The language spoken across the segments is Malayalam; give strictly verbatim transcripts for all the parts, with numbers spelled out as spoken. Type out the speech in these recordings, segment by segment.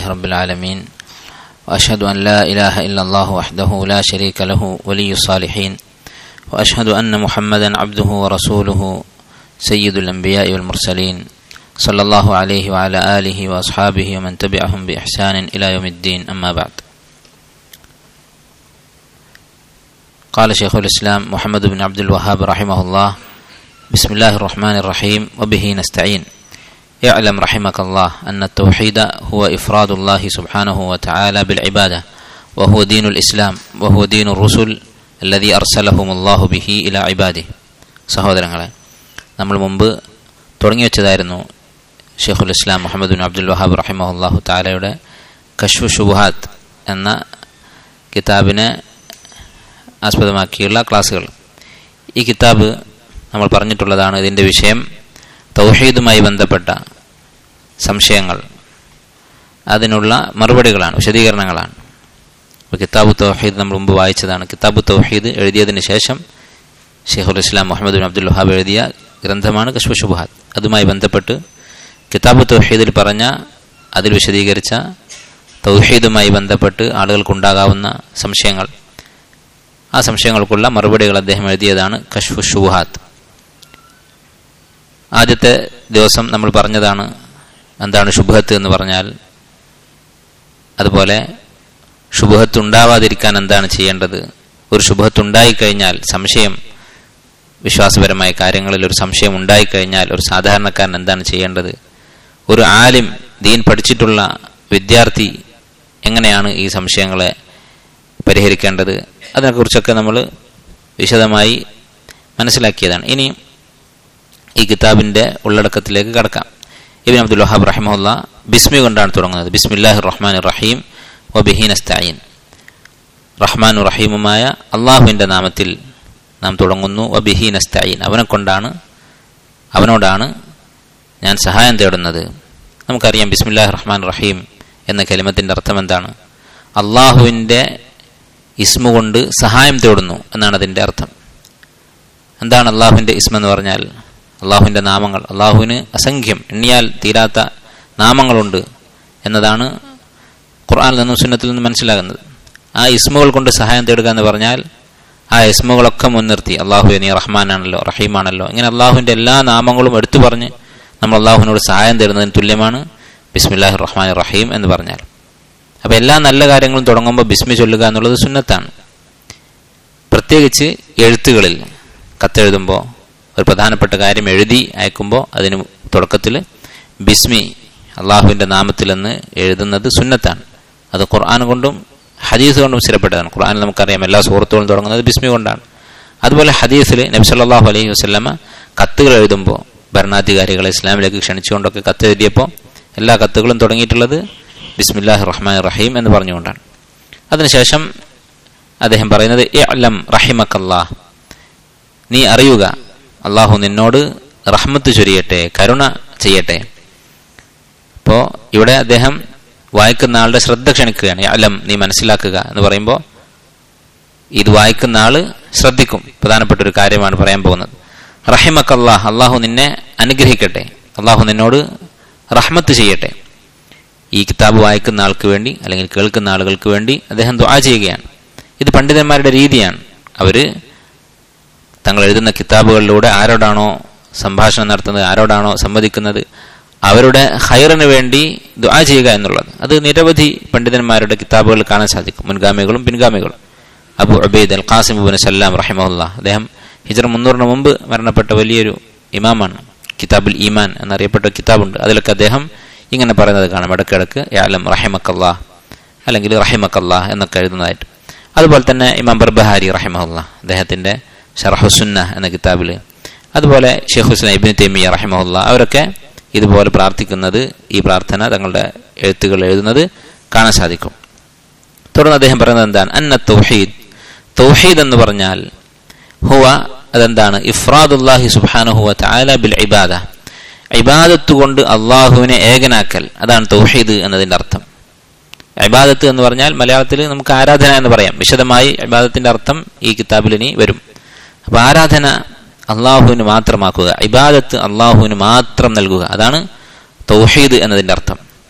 لله رب العالمين وأشهد أن لا إله إلا الله وحده لا شريك له ولي الصالحين وأشهد أن محمدا عبده ورسوله سيد الأنبياء والمرسلين صلى الله عليه وعلى آله وأصحابه ومن تبعهم بإحسان إلى يوم الدين. أما بعد. قال شيخ الإسلام محمد بن عبد الوهاب رحمه الله: بسم الله الرحمن الرحيم وبه نستعين. اعلم رحمك الله أن التوحيد هو إفراد الله سبحانه وتعالى بالعبادة، وهو دين الإسلام، وهو دين الرسل الذي أرسلهم الله به إلى عباده. സഹോദരങ്ങളെ, നമ്മൾ മുമ്പ് തുടങ്ങി വെച്ചതായിരുന്നു ഷെയ്ഖുൽ Islam Muhammad bin Abdul Wahhab റഹിമഹുല്ലാഹു തആലയുടെ കശ്ഫു ശുബുഹാത്ത് എന്ന കിതാബിനെ ആസ്പദമാക്കിയുള്ള ക്ലാസ്സുകൾ. ഈ കിതാബ് നമ്മൾ പറഞ്ഞിട്ടുള്ളതാണ്, ഇതിൻ്റെ വിഷയം തൗഹീദുമായി ബന്ധപ്പെട്ട സംശയങ്ങൾ, അതിനുള്ള മറുപടികളാണ്, വിശദീകരണങ്ങളാണ്. അപ്പോൾ കിതാബു തൗഹീദ് നമ്മൾ മുമ്പ് വായിച്ചതാണ്. കിതാബു തൗഹീദ് എഴുതിയതിന് ശേഷം ഷെയ്ഖുൽ Islam Muhammad bin Abdul Wahhab എഴുതിയ ഗ്രന്ഥമാണ് കശ്ഫു ശുബുഹാത്ത്. അതുമായി ബന്ധപ്പെട്ട് കിതാബു തൗഹീദിൽ പറഞ്ഞ, അതിൽ വിശദീകരിച്ച തൗഹീദുമായി ബന്ധപ്പെട്ട് ആളുകൾക്കുണ്ടാകാവുന്ന സംശയങ്ങൾ, ആ സംശയങ്ങൾക്കുള്ള മറുപടികൾ അദ്ദേഹം എഴുതിയതാണ് കശ്ഫു ശുബുഹാത്ത്. ആദ്യത്തെ ദിവസം നമ്മൾ പറഞ്ഞതാണ് എന്താണ് ശുബ്ഹത്ത് എന്ന് പറഞ്ഞാൽ, അതുപോലെ ശുബ്ഹത്ത് ഉണ്ടാവാതിരിക്കാൻ എന്താണ് ചെയ്യേണ്ടത്, ഒരു ശുബ്ഹത്ത് ഉണ്ടായിക്കഴിഞ്ഞാൽ, സംശയം, വിശ്വാസപരമായ കാര്യങ്ങളിൽ ഒരു സംശയം ഉണ്ടായിക്കഴിഞ്ഞാൽ ഒരു സാധാരണക്കാരൻ എന്താണ് ചെയ്യേണ്ടത്, ഒരു ആലിം, ദീൻ പഠിച്ചിട്ടുള്ള വിദ്യാർത്ഥി എങ്ങനെയാണ് ഈ സംശയങ്ങളെ പരിഹരിക്കേണ്ടത്, അതിനെക്കുറിച്ചൊക്കെ നമ്മൾ വിശദമായി മനസ്സിലാക്കിയതാണ്. ഇനി ഈ കിതാബിൻ്റെ ഉള്ളടക്കത്തിലേക്ക് കടക്കാം. ഇബ്നു അബ്ദുൽ വഹാബ് റഹിമഹുല്ലാ ബിസ്മി കൊണ്ടാണ് തുടങ്ങുന്നത്. ബിസ്മില്ലാഹിർ റഹ്മാനിർ റഹീം വബിഹി നസ്തഈൻ. റഹ്മാനും റഹീമുമായ അള്ളാഹുവിൻ്റെ നാമത്തിൽ നാം തുടങ്ങുന്നു. വബിഹി നസ്തഈൻ, അവനെ കൊണ്ടാണ്, അവനോടാണ് ഞാൻ സഹായം തേടുന്നത്. നമുക്കറിയാം ബിസ്മില്ലാഹിർ റഹ്മാനിർ റഹീം എന്ന കലിമത്തിൻ്റെ അർത്ഥം എന്താണ്? അള്ളാഹുവിൻ്റെ ഇസ്മു കൊണ്ട് സഹായം തേടുന്നു എന്നാണ് അതിൻ്റെ അർത്ഥം. എന്താണ് അള്ളാഹുവിൻ്റെ ഇസ്മ എന്ന് പറഞ്ഞാൽ? അള്ളാഹുവിൻ്റെ നാമങ്ങൾ. അള്ളാഹുവിന് അസംഖ്യം, എണ്ണിയാൽ തീരാത്ത നാമങ്ങളുണ്ട് എന്നതാണ് ഖുർആനിൽ നിന്നും സുന്നത്തിൽ നിന്നും മനസ്സിലാകുന്നത്. ആ ഇസ്മുകൾ കൊണ്ട് സഹായം തേടുക എന്ന് പറഞ്ഞാൽ ആ ഇസ്മുകളൊക്കെ മുൻനിർത്തി, അള്ളാഹു നീ റഹ്മാനാണല്ലോ, റഹീമാണല്ലോ, ഇങ്ങനെ അള്ളാഹുവിൻ്റെ എല്ലാ നാമങ്ങളും എടുത്തു പറഞ്ഞ് നമ്മൾ അള്ളാഹുവിനോട് സഹായം തേടുന്നതിന് തുല്യമാണ് ബിസ്മില്ലാഹിർ റഹ്മാനിർ റഹീം എന്ന് പറഞ്ഞാൽ. അപ്പോൾ എല്ലാ നല്ല കാര്യങ്ങളും തുടങ്ങുമ്പോൾ ബിസ്മി ചൊല്ലുക എന്നുള്ളത് സുന്നത്താണ്. പ്രത്യേകിച്ച് എഴുത്തുകളിൽ, കത്തെഴുതുമ്പോൾ, ഒരു പ്രധാനപ്പെട്ട കാര്യം എഴുതി അയക്കുമ്പോൾ അതിന് തുടക്കത്തിൽ ബിസ്മി, അള്ളാഹുവിൻ്റെ നാമത്തിലെന്ന് എഴുതുന്നത് സുന്നത്താണ്. അത് ഖുർആൻ കൊണ്ടും ഹദീസ് കൊണ്ടും സ്ഥിരപ്പെട്ടതാണ്. ഖുർആനിൽ നമുക്കറിയാം എല്ലാ സൂറത്തുകളും തുടങ്ങുന്നത് ബിസ്മി കൊണ്ടാണ്. അതുപോലെ ഹദീസിൽ നബി സല്ലല്ലാഹു അലൈഹി വസല്ലമ കത്തുകൾ എഴുതുമ്പോൾ, ഭരണാധികാരികളെ ഇസ്ലാമിലേക്ക് ക്ഷണിച്ചുകൊണ്ടൊക്കെ കത്ത് എഴുതിയപ്പോൾ എല്ലാ കത്തുകളും തുടങ്ങിയിട്ടുള്ളത് ബിസ്മില്ലാഹിർ റഹ്മാനിർ റഹീം എന്ന് പറഞ്ഞുകൊണ്ടാണ്. അതിനുശേഷം അദ്ദേഹം പറയുന്നത് ഇഅ്ലം റഹിമക്കല്ലാഹ്, നീ അറിയുക, അള്ളാഹു നിന്നോട് റഹ്മത്ത് ചൊരിയട്ടെ, കരുണ ചെയ്യട്ടെ. അപ്പോൾ ഇവിടെ അദ്ദേഹം വായിക്കുന്ന ആളുടെ ശ്രദ്ധ ക്ഷണിക്കുകയാണ്. അലം, നീ മനസ്സിലാക്കുക എന്ന് പറയുമ്പോൾ ഇത് വായിക്കുന്ന ആള് ശ്രദ്ധിക്കും. പ്രധാനപ്പെട്ട ഒരു കാര്യമാണ് പറയാൻ പോകുന്നത്. റഹിമക്കല്ലാഹ്, അള്ളാഹു നിന്നെ അനുഗ്രഹിക്കട്ടെ, അള്ളാഹു നിന്നോട് റഹ്മത്ത് ചെയ്യട്ടെ. ഈ കിതാബ് വായിക്കുന്ന ആൾക്ക് വേണ്ടി, അല്ലെങ്കിൽ കേൾക്കുന്ന ആളുകൾക്ക് വേണ്ടി അദ്ദേഹം ദുആ ചെയ്യുകയാണ്. ഇത് പണ്ഡിതന്മാരുടെ രീതിയാണ്. അവര് തങ്ങൾ എഴുതുന്ന കിതാബുകളിലൂടെ ആരോടാണോ സംഭാഷണം നടത്തുന്നത്, ആരോടാണോ സംവദിക്കുന്നത്, അവരുടെ ഖൈറിന് വേണ്ടി ദുആ ചെയ്യുക എന്നുള്ളത്. അത് നിരവധി പണ്ഡിതന്മാരുടെ കിതാബുകളിൽ കാണാൻ സാധിക്കും, മുൻഗാമികളും പിൻഗാമികളും. Abu Ubaid al Qasim ibn Sallam റഹിമഹുല്ലാ, അദ്ദേഹം ഹിജ്റ മുന്നൂറിന് മുമ്പ് മരണപ്പെട്ട വലിയൊരു ഇമാമാണ്. കിതാബുൽ ഈമാൻ എന്നറിയപ്പെട്ട കിതാബുണ്ട്. അതിലൊക്കെ അദ്ദേഹം ഇങ്ങനെ പറയുന്നത് കാണാം, ഇടയ്ക്കിടയ്ക്ക് യഅലം റഹിമക്കല്ലാഹ് അല്ലെങ്കിൽ റഹിമക്കല്ലാഹ് എന്നൊക്കെ എഴുതുന്നതായിട്ട്. അതുപോലെ തന്നെ ഇമാം ബർബഹാരി റഹിമഹുല്ലാ, അദ്ദേഹത്തിൻ്റെ ശർഹുസുന്ന എന്ന കിതാബിൽ, അതുപോലെ ഷെയ്ഖുൽ ഇസ്ലാം ഇബ്നു തൈമിയ്യ റഹിമഹുല്ലാ, അവരൊക്കെ ഇതുപോലെ പ്രാർത്ഥിക്കുന്നത്, ഈ പ്രാർത്ഥന തങ്ങളുടെ എഴുത്തുകൾ എഴുതുന്നത് കാണാൻ സാധിക്കും. തുടർന്ന് അദ്ദേഹം പറയുന്നത് എന്താണ്? അന്ന തൗഹീദ്, തൗഹീദ് എന്ന് പറഞ്ഞാൽ ഹുവ, അതെന്താണ്? ഇഫ്രാദുല്ലാഹി സുബ്ഹാനഹു വ തആല ബിൽ ഇബാദ, ഇബാദത്ത് കൊണ്ട് അള്ളാഹുവിനെ ഏകനാക്കൽ, അതാണ് തൗഹീദ് എന്നതിൻ്റെ അർത്ഥം. ഇബാദത്ത് എന്ന് പറഞ്ഞാൽ മലയാളത്തിൽ നമുക്ക് ആരാധന എന്ന് പറയാം. വിശദമായി ഇബാദത്തിന്റെ അർത്ഥം ഈ കിതാബിൽ ഇനി വരും. അപ്പൊ ആരാധന അള്ളാഹുവിന് മാത്രമാക്കുക, ഇബാദത്ത് അള്ളാഹുവിന് മാത്രം നൽകുക, അതാണ് തൗഹീദ് എന്നതിൻ്റെ അർത്ഥം.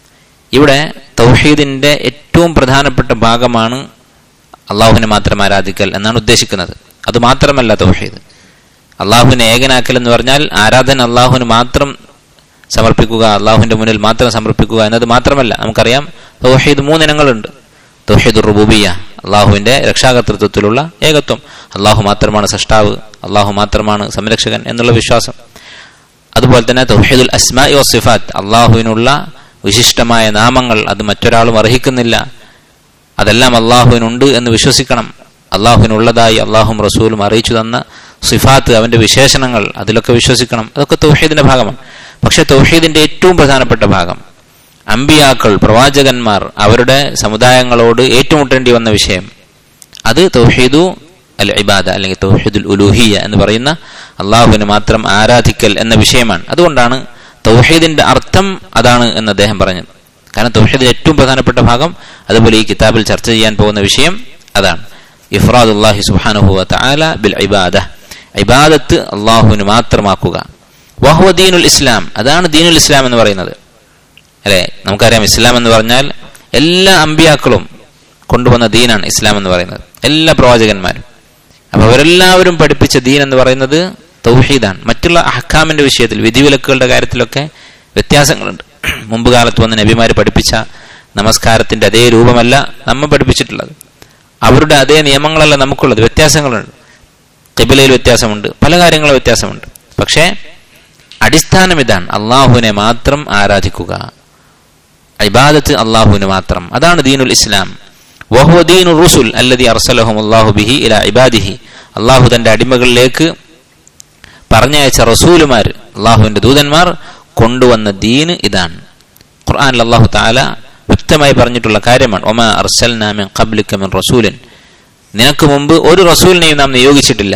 ഇവിടെ തൗഹീദിന്റെ ഏറ്റവും പ്രധാനപ്പെട്ട ഭാഗമാണ് അള്ളാഹുവിനെ മാത്രം ആരാധിക്കൽ എന്നാണ് ഉദ്ദേശിക്കുന്നത്. അത് മാത്രമല്ല തൗഹീദ്. അള്ളാഹുവിനെ ഏകനാക്കൽ എന്ന് പറഞ്ഞാൽ ആരാധന അള്ളാഹുവിന് മാത്രം സമർപ്പിക്കുക, അള്ളാഹുവിന്റെ മുന്നിൽ മാത്രം സമർപ്പിക്കുക എന്നത് മാത്രമല്ല. നമുക്കറിയാം തൗഹീദ് മൂന്നിനങ്ങളുണ്ട്. തൗഹീദുർ റുബൂബിയ്യ, അള്ളാഹുവിന്റെ രക്ഷാകർതൃത്വത്തിലുള്ള ഏകത്വം, അള്ളാഹു മാത്രമാണ് സൃഷ്ടാവ്, അള്ളാഹു മാത്രമാണ് സംരക്ഷകൻ എന്നുള്ള വിശ്വാസം. അതുപോലെ തന്നെ തൗഹീദുൽ അസ്മാഇ വസ്സിഫാത്ത്, അള്ളാഹുവിനുള്ള വിശിഷ്ടമായ നാമങ്ങൾ അത് മറ്റൊരാളും അർഹിക്കുന്നില്ല, അതെല്ലാം അള്ളാഹുവിനുണ്ട് എന്ന് വിശ്വസിക്കണം. അള്ളാഹുവിനുള്ളതായി അള്ളാഹും റസൂലും അറിയിച്ചു തന്ന സിഫാത്ത്, അവന്റെ വിശേഷണങ്ങൾ, അതിലൊക്കെ വിശ്വസിക്കണം. അതൊക്കെ തൗഹീദിന്റെ ഭാഗമാണ്. പക്ഷെ തൗഹീദിന്റെ ഏറ്റവും പ്രധാനപ്പെട്ട ഭാഗം അമ്പിയാക്കൾ, പ്രവാചകന്മാർ അവരുടെ സമുദായങ്ങളോട് ഏറ്റുമുട്ടേണ്ടി വന്ന വിഷയം, അത് തൗഹീദു അൽ ഇബാദ അല്ലെങ്കിൽ തൗഹീദുൽ ഉലൂഹിയ്യ എന്ന് പറയുന്ന അള്ളാഹുവിനെ മാത്രം ആരാധിക്കൽ എന്ന വിഷയമാണ്. അതുകൊണ്ടാണ് തൗഹീദിന്റെ അർത്ഥം അതാണ് എന്ന് അദ്ദേഹം പറഞ്ഞത്. കാരണം തൗഹീദിന്റെ ഏറ്റവും പ്രധാനപ്പെട്ട ഭാഗം, അതുപോലെ ഈ കിതാബിൽ ചർച്ച ചെയ്യാൻ പോകുന്ന വിഷയം അതാണ്. ഇഫ്റാദുല്ലാഹി സുബ്ഹാനഹു വ തആല ബിൽ ഇബാദ, ഇബാദത്ത് അള്ളാഹുവിന് മാത്രമാക്കുക. വഹുവ ദീനുൽ ഇസ്ലാം, അതാണ് ദീനുൽ ഇസ്ലാം എന്ന് പറയുന്നത്. അല്ലെ, നമുക്കറിയാം ഇസ്ലാം എന്ന് പറഞ്ഞാൽ എല്ലാ അമ്പിയാക്കളും കൊണ്ടുവന്ന ദീനാണ് ഇസ്ലാം എന്ന് പറയുന്നത്, എല്ലാ പ്രവാചകന്മാരും. അപ്പൊ അവരെല്ലാവരും പഠിപ്പിച്ച ദീൻ എന്ന് പറയുന്നത് തൗഹീദാണ്. മറ്റുള്ള അഹ്കാമിന്റെ വിഷയത്തിൽ, വിധിവിലക്കുകളുടെ കാര്യത്തിലൊക്കെ വ്യത്യാസങ്ങളുണ്ട്. മുമ്പ് കാലത്ത് വന്ന് നബിമാര് പഠിപ്പിച്ച നമസ്കാരത്തിന്റെ അതേ രൂപമല്ല നമ്മ പഠിപ്പിച്ചിട്ടുള്ളത്, അവരുടെ അതേ നിയമങ്ങളല്ല നമുക്കുള്ളത്, വ്യത്യാസങ്ങളുണ്ട്. ഖിബ്ലയിൽ വ്യത്യാസമുണ്ട്, പല കാര്യങ്ങളും വ്യത്യാസമുണ്ട്. പക്ഷേ അടിസ്ഥാനം ഇതാണ്, അള്ളാഹുവിനെ മാത്രം ആരാധിക്കുക, ഇബാദത്ത് അള്ളാഹുവിന് മാത്രം, അതാണ് ദീനുൽ ഇസ്ലാം. വഹുവ ദീനുർ റുസുൽ അല്ലദീ അർസലഹുമുല്ലാഹു ബിഹി ഇലാ ഇബാദിഹി, അള്ളാഹു തന്റെ അടിമകളിലേക്ക് പറഞ്ഞയച്ച റസൂലുമാർ, അള്ളാഹുവിന്റെ ദൂതന്മാർ കൊണ്ടുവന്ന ദീന് ഇതാണ്. ഖുർആനിൽ അല്ലാഹു തആല വ്യക്തമായി പറഞ്ഞിട്ടുള്ള കാര്യമാണ്, വമാ അർസൽനാ മിൻ ഖബ്ലിക മിൻ റസൂലിൻ, നിനക്ക് മുമ്പ് ഒരു റസൂലിനെയും നാം നിയോഗിച്ചിട്ടില്ല,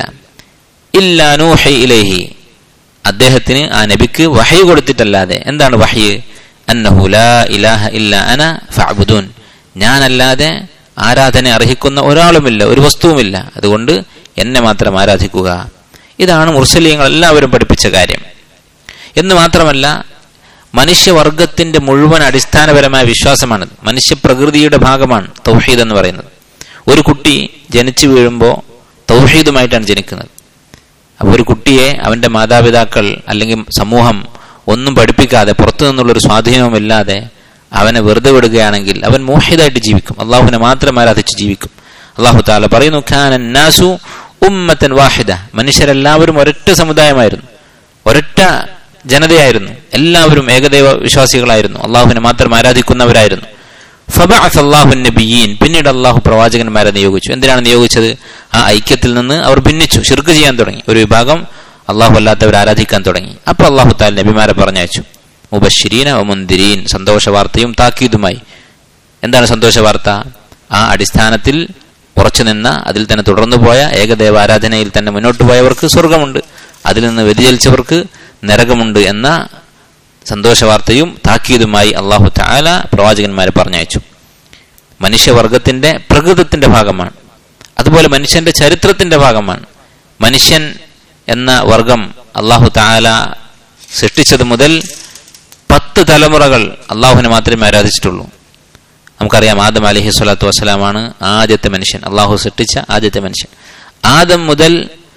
ഇല്ലാ നൂഹി ഇലൈഹി, അദ്ദേഹത്തിന് ആ നബിക്ക് വഹയി കൊടുത്തിട്ടല്ലാതെ. എന്താണ് വഹയി? അന്നഹു ലാ ഇലാഹ ഇല്ലാ അന ഫഅബ്ദൂൻ, ഞാനല്ലാതെ ആരാധന അർഹിക്കുന്ന ഒരാളുമില്ല, ഒരു വസ്തുവുമില്ല, അതുകൊണ്ട് എന്നെ മാത്രം ആരാധിക്കുക. ഇതാണ് മുർസലീങ്ങൾ എല്ലാവരും പഠിപ്പിച്ച കാര്യം. എന്ന് മാത്രമല്ല, മനുഷ്യവർഗത്തിന്റെ മുഴുവൻ അടിസ്ഥാനപരമായ വിശ്വാസമാണ്, മനുഷ്യപ്രകൃതിയുടെ ഭാഗമാണ് തൗഹീദ് എന്ന് പറയുന്നത്. ഒരു കുട്ടി ജനിച്ചു വീഴുമ്പോൾ തൗഹീദുമായിട്ടാണ് ജനിക്കുന്നത്. അപ്പോൾ ഒരു കുട്ടിയെ അവന്റെ മാതാപിതാക്കൾ അല്ലെങ്കിൽ സമൂഹം ഒന്നും പഠിപ്പിക്കാതെ, പുറത്തു നിന്നുള്ളൊരു സ്വാധീനവുമില്ലാതെ അവനെ വെറുതെ വിടുകയാണെങ്കിൽ അവൻ മൂഹിദായിട്ട് ജീവിക്കും, അള്ളാഹുവിനെ മാത്രം ആരാധിച്ച് ജീവിക്കും. അള്ളാഹു തആല പറയുന്നു, കാന നാസു ഉമ്മത്തൻ വാഹിദ, മനുഷ്യരെല്ലാവരും ഒരൊറ്റ സമുദായമായിരുന്നു, ഒരൊറ്റ ജനതയായിരുന്നു, എല്ലാവരും ഏകദൈവ വിശ്വാസികളായിരുന്നു, അള്ളാഹുവിനെ മാത്രം ആരാധിക്കുന്നവരായിരുന്നു. ഫബഅസ അല്ലാഹു നബിയ്യീൻ, പിന്നീട് അള്ളാഹു പ്രവാചകന്മാരെ നിയോഗിച്ചു. എന്തിനാണ് നിയോഗിച്ചത്? ആ ഐക്യത്തിൽ നിന്ന് അവർ ഭിന്നിച്ചു, ശിർക്ക് ചെയ്യാൻ തുടങ്ങി, ഒരു വിഭാഗം അള്ളാഹു അല്ലാത്തവർ ആരാധിക്കാൻ തുടങ്ങി. അപ്പൊ അള്ളാഹു തആല നബിമാരെ പറഞ്ഞയച്ചു, മുബശ്ശിരീന വ മുൻദിരീൻ, സന്തോഷ വാർത്തയും താക്കീതുമായി. എന്താണ് സന്തോഷ വാർത്ത? ആ അടിസ്ഥാനത്തിൽ ഉറച്ചു നിന്ന, അതിൽ തന്നെ തുടർന്നു പോയ, ഏകദൈവ ആരാധനയിൽ തന്നെ മുന്നോട്ട് പോയവർക്ക് സ്വർഗമുണ്ട്, അതിൽ നിന്ന് വ്യതിചലിച്ചവർക്ക് നരകമുണ്ട് എന്ന സന്തോഷ വാർത്തയും താക്കീതുമായി അള്ളാഹു തആല പ്രവാചകന്മാരെ പറഞ്ഞയച്ചു. മനുഷ്യവർഗത്തിന്റെ പ്രകൃതത്തിന്റെ ഭാഗമാണ്, അതുപോലെ മനുഷ്യന്റെ ചരിത്രത്തിന്റെ ഭാഗമാണ്. മനുഷ്യൻ എന്ന വർഗം അള്ളാഹു തആല സൃഷ്ടിച്ചത് മുതൽ പത്ത് തലമുറകൾ അള്ളാഹുവിനെ മാത്രമേ ആരാധിച്ചിട്ടുള്ളൂ. നമുക്കറിയാം, ആദം അലൈഹി സ്വലാത്തു വസ്സലാമാണ് ആദ്യത്തെ മനുഷ്യൻ, അള്ളാഹു സൃഷ്ടിച്ച ആദ്യത്തെ മനുഷ്യൻ. ആദം മുതൽ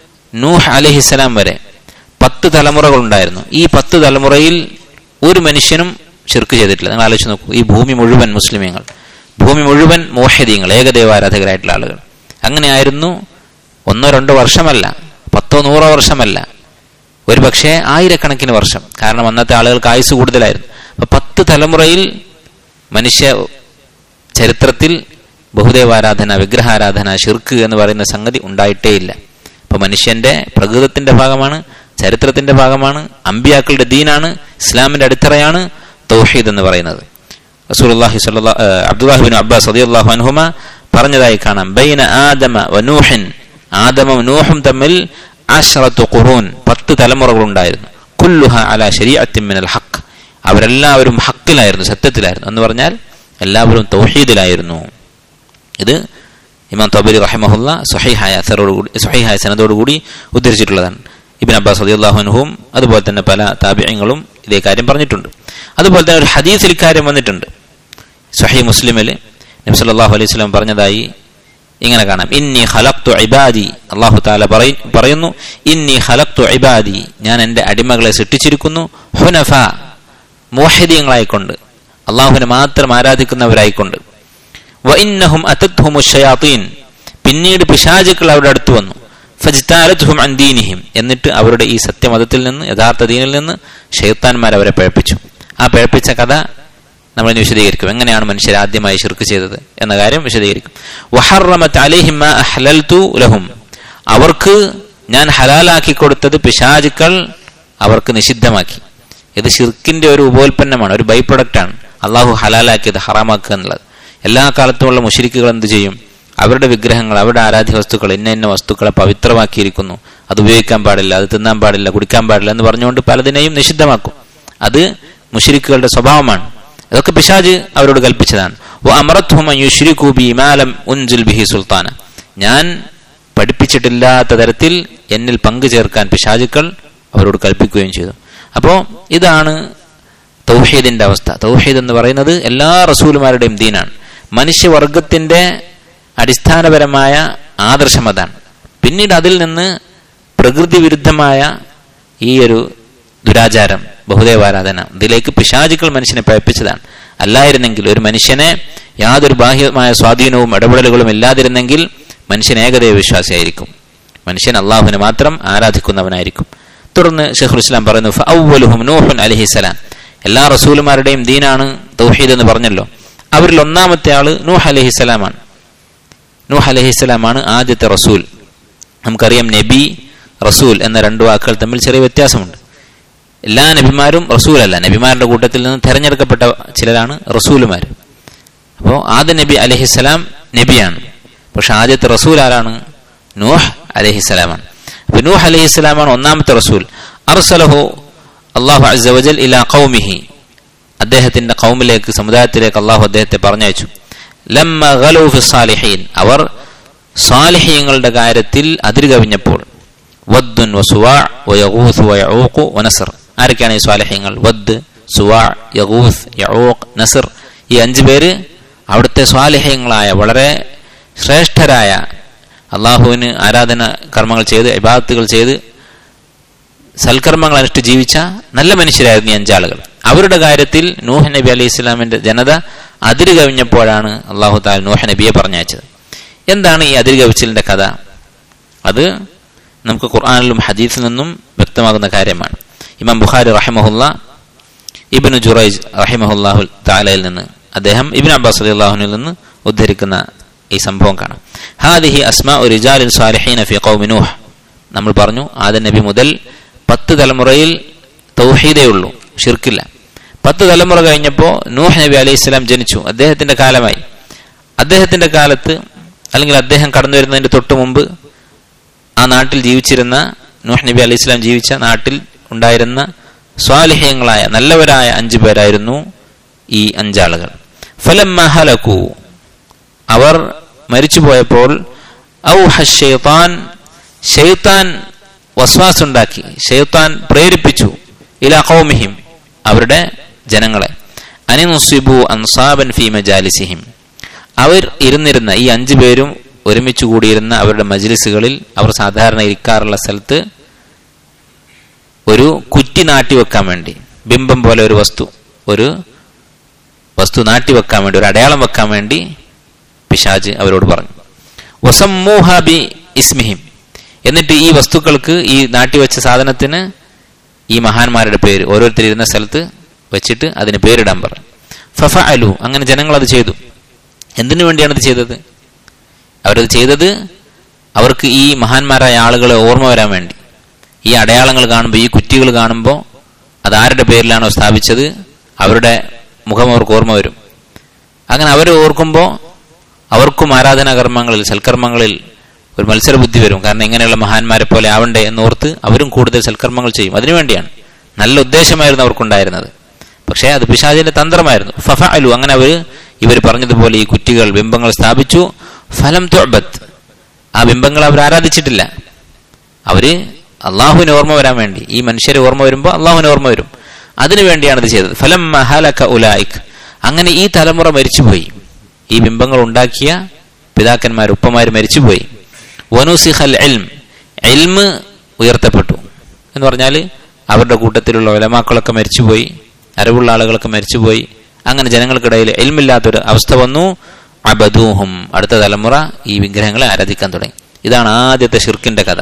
നൂഹ് അലൈഹിസ്സലാം വരെ പത്ത് തലമുറകൾ ഉണ്ടായിരുന്നു. ഈ പത്ത് തലമുറയിൽ ഒരു മനുഷ്യനും ശിർക്ക് ചെയ്തിട്ടില്ല. നിങ്ങൾ ആലോചിച്ച് നോക്കൂ, ഈ ഭൂമി മുഴുവൻ മുസ്ലിമീങ്ങൾ, ഭൂമി മുഴുവൻ മോഹിദീങ്ങൾ, ഏകദൈവാരാധകരായിട്ടുള്ള ആളുകൾ. അങ്ങനെയായിരുന്നു. ഒന്നോ രണ്ടോ വർഷമല്ല, പത്തോ നൂറോ വർഷമല്ല, ഒരു പക്ഷേ ആയിരക്കണക്കിന് വർഷം. കാരണം അന്നത്തെ ആളുകൾക്ക് ആയുസ് കൂടുതലായിരുന്നു. അപ്പൊ പത്ത് തലമുറയിൽ മനുഷ്യ ചരിത്രത്തിൽ ബഹുദൈവാരാധന, വിഗ്രഹാരാധന, ശിർക്ക് എന്ന് പറയുന്ന സംഗതി ഉണ്ടായിട്ടേ ഇല്ല. അപ്പൊ മനുഷ്യന്റെ പ്രകൃതത്തിന്റെ ഭാഗമാണ്, ചരിത്രത്തിന്റെ ഭാഗമാണ്, അമ്പിയാക്കളുടെ ദീനാണ്, ഇസ്ലാമിന്റെ അടിത്തറയാണ് തൗഹീദ് എന്ന് പറയുന്നത്. റസൂലുള്ളാഹി സ്വല്ലല്ലാഹു അബ്ദുല്ലാഹി ഇബ്നു അബ്ബാസ് റളിയല്ലാഹു അൻഹുമ പറഞ്ഞതായി കാണാം, ബൈന ആദമ വ നൂഹിൻ, ആദമും നൂഹും തമ്മിൽ അശ്റത്തു ഖുറൂൻ, പത്ത് തലമുറകൾ ഉണ്ടായിരുന്നു. കുല്ലുഹ അലാ ശരീഅത്തിൻ മിനൽ ഹഖ്, അവരെല്ലാവരും ഹക്കിലായിരുന്നു, സത്യത്തിലായിരുന്നു. എന്ന് പറഞ്ഞാൽ എല്ലാവരും തൗഹീദിലായിരുന്നു. ഇത് ഇമാം തബരി റഹിമഹുല്ല സ്വഹീഹായ അസറോടുകൂടി, സ്വഹീഹായ സനദോടുകൂടി ഉദ്ധരിച്ചിട്ടുള്ളതാണ്. ഇബ്നു അബ്ബാസ് റളിയല്ലാഹു അൻഹും അതുപോലെ തന്നെ പല താബിഈങ്ങളും ഇതേ കാര്യം പറഞ്ഞിട്ടുണ്ട്. അതുപോലെ തന്നെ ഒരു ഹദീസിൽ കാര്യം വന്നിട്ടുണ്ട്, സ്വഹീഹ് മുസ്ലിമിൽ നബി സല്ലല്ലാഹു അലൈഹി വസല്ലം പറഞ്ഞതായി ഇങ്ങനെ കാണാം. ഇന്നി ഖലഖ്തു ഇബാദി, അല്ലാഹു തആല പറയുന്നു, ഇന്നി ഖലഖ്തു ഇബാദി, ഞാൻ എൻ്റെ അടിമകളെ സൃഷ്ടിച്ചിരിക്കുന്നു, ഹുനഫ, മുവഹ്ഹിദീങ്ങളായിക്കൊണ്ട്, അല്ലാഹുവിനെ മാത്രം ആരാധിക്കുന്നവരായിക്കൊണ്ട്. വ ഇന്നഹും അതത്ഹുമുശ് ശയാത്തീൻ, പിന്നീട് പിശാചുക്കൾ അവരുടെ അടുത്ത് വന്നു. ഫജ്താലത്ഹും അൻ ദീനിഹിം, എന്നിട്ട് അവരുടെ ഈ സത്യമതത്തിൽ നിന്ന്, യഥാർത്ഥ ദീനിൽ നിന്ന് ശൈത്താൻമാർ അവരെ പിഴപ്പിച്ചു. ആ പിഴപ്പിച്ച കഥ നമ്മൾ വിശദീകരിക്കും. എങ്ങനെയാണ് മനുഷ്യർ ആദ്യമായി ശിർക്ക് ചെയ്തത് എന്ന കാര്യം വിശദീകരിക്കും. വഹറമത് അലൈഹിം മാ അഹ്ലൽതു ലഹും, അവർക്ക് ഞാൻ ഹലാലാക്കി കൊടുത്തത് പിശാചുക്കൾ അവർക്ക് നിഷിദ്ധമാക്കി. ഇത് ശിർക്കിന്റെ ഒരു ഉപോൽപ്പന്നമാണ്, ഒരു ബൈ പ്രൊഡക്റ്റാണ്. അള്ളാഹു ഹലാലാക്കിയത് ഹറാമാക്കുക എന്നുള്ളത്. എല്ലാ കാലത്തുമുള്ള മുശ്രിക്കുകൾ എന്ത് ചെയ്യും? അവരുടെ വിഗ്രഹങ്ങൾ, അവരുടെ ആരാധ്യ വസ്തുക്കൾ, ഇന്ന ഇന്ന വസ്തുക്കളെ പവിത്രമാക്കിയിരിക്കുന്നു, അത് ഉപയോഗിക്കാൻ പാടില്ല, അത് തിന്നാൻ പാടില്ല, കുടിക്കാൻ പാടില്ല എന്ന് പറഞ്ഞുകൊണ്ട് പലതിനെയും നിഷിദ്ധമാക്കും. അത് മുശ്രിക്കുകളുടെ സ്വഭാവമാണ്. അതൊക്കെ പിശാച് അവരോട് കൽപ്പിച്ചതാണ്. സുൽത്താന, ഞാൻ പഠിപ്പിച്ചിട്ടില്ലാത്ത തരത്തിൽ എന്നിൽ പങ്കു ചേർക്കാൻ പിശാചുക്കൾ അവരോട് കൽപ്പിക്കുകയും ചെയ്തു. അപ്പോ ഇതാണ് തൗഹീദിന്റെ അവസ്ഥ. തൗഹീദ് എന്ന് പറയുന്നത് എല്ലാ റസൂലുമാരുടെയും ദീനാണ്. മനുഷ്യവർഗത്തിന്റെ അടിസ്ഥാനപരമായ ആദർശം അതാണ്. പിന്നീട് അതിൽ നിന്ന് പ്രകൃതി വിരുദ്ധമായ ഈ ഒരു ദുരാചാരം, ബഹുദേവാരാധന, ഇതിലേക്ക് പിശാചുക്കൾ മനുഷ്യനെ പഴപ്പിച്ചതാണ്. അല്ലായിരുന്നെങ്കിൽ, ഒരു മനുഷ്യനെ യാതൊരു ബാഹ്യമായ സ്വാധീനവും ഇടപെടലുകളും ഇല്ലാതിരുന്നെങ്കിൽ മനുഷ്യൻ ഏകദൈവ വിശ്വാസിയായിരിക്കും. മനുഷ്യൻ അള്ളാഹുവിനെ മാത്രം ആരാധിക്കുന്നവനായിരിക്കും. തുടർന്ന് ശൈഖുൽ ഇസ്ലാം പറയുന്നു, ഫഅവ്വലുഹും നൂഹുൻ അലൈഹിസ്സലാം, എല്ലാ റസൂലുമാരുടെയും ദീനാണ് തൗഹീദ് എന്ന് പറഞ്ഞല്ലോ. അവരിൽ ഒന്നാമത്തെ ആള് നൂഹ് അലൈഹിസ്സലാമാണ്. നൂഹ് അലൈഹിസ്സലാമാണ് ആദ്യത്തെ റസൂൽ. നമുക്കറിയാം, നബി, റസൂൽ എന്ന രണ്ടു വാക്കുകൾ തമ്മിൽ ചെറിയ വ്യത്യാസമുണ്ട്. എല്ലാ നബിമാരും റസൂലല്ല, നബിമാരുടെ കൂട്ടത്തിൽ നിന്ന് തെരഞ്ഞെടുക്കപ്പെട്ട ചിലരാണ് റസൂലുമാർ. അപ്പോൾ ആദ്യ നബി അലൈഹിസ്സലാം നബിയാണ്. പക്ഷെ ആദ്യത്തെ റസൂൽ ആരാണ്? നൂഹ് അലൈഹിസ്സലാമാണ്. അപ്പൊ നൂഹ് അലൈഹിസ്സലാമാണ് ഒന്നാമത്തെ റസൂൽ. അർസലഹു അല്ലാഹു അസ്സ വജൽ ഇലാ ഖൗമിഹി, അദ്ദേഹത്തിന്റെ ഖൗമിലേക്ക്, സമുദായത്തിലേക്ക് അള്ളാഹു അദ്ദേഹത്തെ പറഞ്ഞയച്ചു. ലമ്മ ഗലൂ ഫി സാലിഹീൻ, അവർ സാലിഹീങ്ങളുടെ കാര്യത്തിൽ അതിരുകവിഞ്ഞപ്പോൾ. വദ്ദുൻ വസുവാ വയഗൂസ് വയഊഖ് വനസ്ർ, ആരൊക്കെയാണ് ഈ സ്വാലിഹീങ്ങൾ? വദ്, സുവാ, യഗൂസ്, യഊഖ്, നസ്ർ, ഈ അഞ്ചു പേര് അവിടുത്തെ സ്വാലിഹീങ്ങളായ, വളരെ ശ്രേഷ്ഠരായ, അള്ളാഹുവിന് ആരാധന കർമ്മങ്ങൾ ചെയ്ത്, ഇബാദത്തുകൾ ചെയ്ത്, സൽക്കർമ്മങ്ങൾ അനുഷ്ഠിച്ച് ജീവിച്ച നല്ല മനുഷ്യരായിരുന്നു ഈ അഞ്ചാളുകൾ. അവരുടെ കാര്യത്തിൽ നൂഹ് നബി അലൈഹി ഇസ്ലാമിന്റെ ജനത അതിര് കവിഞ്ഞപ്പോഴാണ് അള്ളാഹു താല നൂഹ് നബിയെ പറഞ്ഞയച്ചത്. എന്താണ് ഈ അതിര് കവിച്ചിലിന്റെ കഥ? അത് നമുക്ക് ഖുർആനിലും ഹദീസിൽ നിന്നും വ്യക്തമാകുന്ന കാര്യമാണ്. ഇമാം ബുഖാരി റഹിമഹുല്ല ഇബ്നു ജുറൈജ് റഹിമഹുല്ലാഹു തആലയിൽ നിന്ന്, അദ്ദേഹം ഇബ്നു അബ്ബാസ് റളിയല്ലാഹുവിൽ നിന്ന് ഉദ്ധരിക്കുന്ന ഈ സംഭവം കാണാം. ഹാദിഹി അസ്മാഉ റിജാലിൻ സാലിഹീന ഫീ ഖൗമി നൂഹ്. നമ്മൾ പറഞ്ഞു, ആദം നബി മുതൽ പത്ത് തലമുറയിൽ തൗഹീദേ ഉള്ളൂ, ഷിർക്കില്ല. പത്ത് തലമുറ കഴിഞ്ഞപ്പോൾ നൂഹ് നബി അലൈഹി സ്വലാം ജനിച്ചു. അദ്ദേഹത്തിന്റെ കാലമായി. അദ്ദേഹത്തിന്റെ കാലത്ത്, അല്ലെങ്കിൽ അദ്ദേഹം കടന്നു വരുന്നതിന്റെ തൊട്ട് മുമ്പ് ആ നാട്ടിൽ ജീവിച്ചിരുന്ന, നൂഹ് നബി അലൈഹി സ്വലാം ജീവിച്ച നാട്ടിൽ ഉണ്ടായിരുന്ന സ്വാലിഹ്യങ്ങളായ നല്ലവരായ അഞ്ചു പേരായിരുന്നു ഈ അഞ്ചാളുകൾ. ഫലമ്മ ഹലകൂ, അവർ മരിച്ചുപോയപ്പോൾ, ഔഹ ശൈത്താൻ, ശൈത്താൻ വസ്വാസുണ്ടാക്കി, ശൈത്താൻ പ്രേരിപ്പിച്ചു, ഇലാ ഖൗമിഹിം, അവരുടെ ജനങ്ങളെ, അനിനുസിബു അൻസാബൻ ഫീ മജാലിസിഹിം, അവർ ഇരുന്നിരുന്ന, ഈ അഞ്ചു പേരും ഒരുമിച്ച് കൂടിയിരുന്ന അവരുടെ മജ്ലിസുകളിൽ, അവർ സാധാരണ ഇരിക്കാറുള്ള സ്ഥലത്ത് ഒരു കുറ്റി നാട്ടിവെക്കാൻ വേണ്ടി, ബിംബം പോലെ ഒരു വസ്തു, ഒരു വസ്തു നാട്ടിവെക്കാൻ വേണ്ടി, ഒരു അടയാളം വെക്കാൻ വേണ്ടി പിശാച് അവരോട് പറഞ്ഞു. വസമ്മൂഹ ബി ഇസ്മിഹിം, എന്നിട്ട് ഈ വസ്തുക്കൾക്ക്, ഈ നാട്ടിവെച്ച സാധനത്തിന് ഈ മഹാന്മാരുടെ പേര് ഓരോരുത്തരിരുന്ന സ്ഥലത്ത് വെച്ചിട്ട് അതിന് പേരിടാൻ പറഞ്ഞു. ഫഫഅലു, അങ്ങനെ ജനങ്ങൾ അത് ചെയ്തു. എന്തിനു വേണ്ടിയാണ് ഇത് ചെയ്തത്? അവരത് ചെയ്തത് അവർക്ക് ഈ മഹാന്മാരായ ആളുകളെ ഓർമ്മ വരാൻ വേണ്ടി. ഈ അടയാളങ്ങൾ കാണുമ്പോൾ, ഈ കുറ്റികൾ കാണുമ്പോൾ, അതാരുടെ പേരിലാണോ സ്ഥാപിച്ചത് അവരുടെ മുഖം അവർക്ക് ഓർമ്മ വരും. അങ്ങനെ അവർ ഓർക്കുമ്പോൾ അവർക്കും ആരാധനാ കർമ്മങ്ങളിൽ, സൽക്കർമ്മങ്ങളിൽ ഒരു മത്സരബുദ്ധി വരും. കാരണം ഇങ്ങനെയുള്ള മഹാന്മാരെ പോലെ ആവണ്ടേ എന്നോർത്ത് അവരും കൂടുതൽ സൽക്കർമ്മങ്ങൾ ചെയ്യും. അതിനുവേണ്ടിയാണ്, നല്ല ഉദ്ദേശമായിരുന്നു അവർക്കുണ്ടായിരുന്നത്. പക്ഷേ അത് പിശാചിന്റെ തന്ത്രമായിരുന്നു. ഫഫഅലു, അങ്ങനെ അവർ ഇവർ പറഞ്ഞതുപോലെ ഈ കുറ്റികൾ, ബിംബങ്ങൾ സ്ഥാപിച്ചു. ഫലം തുഅബത്ത്, ആ ബിംബങ്ങൾ അവർ ആരാധിച്ചിട്ടില്ല. അവര് അള്ളാഹുവിനെ ഓർമ്മ വരാൻ വേണ്ടി, ഈ മനുഷ്യരെ ഓർമ്മ വരുമ്പോൾ അള്ളാഹുവിനെ ഓർമ്മ വരും, അതിനു വേണ്ടിയാണ് ഇത് ചെയ്തത്. ഫലം ഹലക ഉലൈക്, അങ്ങനെ ഈ തലമുറ മരിച്ചുപോയി. ഈ ബിംബങ്ങൾ ഉണ്ടാക്കിയ പിതാക്കന്മാർ, ഉപ്പമാർ മരിച്ചുപോയി. വനുസിഖൽ ഇൽം, ഇൽമ് ഉയർത്തപ്പെട്ടു എന്ന് പറഞ്ഞാൽ അവരുടെ കൂട്ടത്തിലുള്ള ഉലമാക്കളൊക്കെ മരിച്ചുപോയി, അറിവുള്ള ആളുകളൊക്കെ മരിച്ചുപോയി. അങ്ങനെ ജനങ്ങൾക്കിടയിൽ ഇൽമില്ലാത്തൊരു അവസ്ഥ വന്നു. അബദൂഹും, അടുത്ത തലമുറ ഈ വിഗ്രഹങ്ങളെ ആരാധിക്കാൻ തുടങ്ങി. ഇതാണ് ആദ്യത്തെ ശിർക്കിന്റെ കഥ.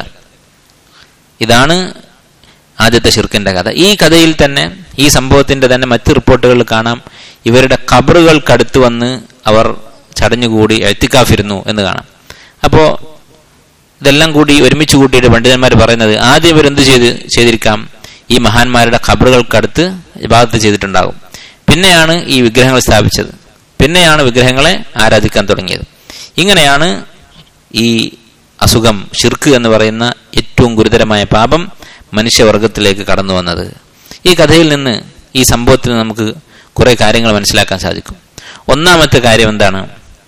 ഇതാണ് ആദ്യത്തെ ശിർക്കിന്റെ കഥ. ഈ കഥയിൽ തന്നെ, ഈ സംഭവത്തിന്റെ തന്നെ മറ്റ് റിപ്പോർട്ടുകളിൽ കാണാം, ഇവരുടെ ഖബറുകൾക്കടുത്ത് വന്ന് അവർ ചടഞ്ഞുകൂടി എത്തിക്കാഫിരുന്നു എന്ന് കാണാം. അപ്പോ ഇതെല്ലാം കൂടി ഒരുമിച്ച് കൂട്ടിയിട്ട് പണ്ഡിതന്മാർ പറയുന്നത്, ആദ്യം ഇവരെന്ത് ചെയ്ത് ചെയ്തിരിക്കാം, ഈ മഹാന്മാരുടെ ഖബറുകൾക്കടുത്ത് ഇബാദത്ത് ചെയ്തിട്ടുണ്ടാകും. പിന്നെയാണ് ഈ വിഗ്രഹങ്ങൾ സ്ഥാപിച്ചത്, പിന്നെയാണ് വിഗ്രഹങ്ങളെ ആരാധിക്കാൻ തുടങ്ങിയത്. ഇങ്ങനെയാണ് ഈ അസുഖം, ഷിർക്ക് എന്ന് പറയുന്ന ഏറ്റവും ഗുരുതരമായ പാപം മനുഷ്യവർഗത്തിലേക്ക് കടന്നു വന്നത്. ഈ കഥയിൽ നിന്ന്, ഈ സംഭവത്തിൽ നിന്ന് നമുക്ക് കുറെ കാര്യങ്ങൾ മനസ്സിലാക്കാൻ സാധിക്കും. ഒന്നാമത്തെ കാര്യം എന്താണ്?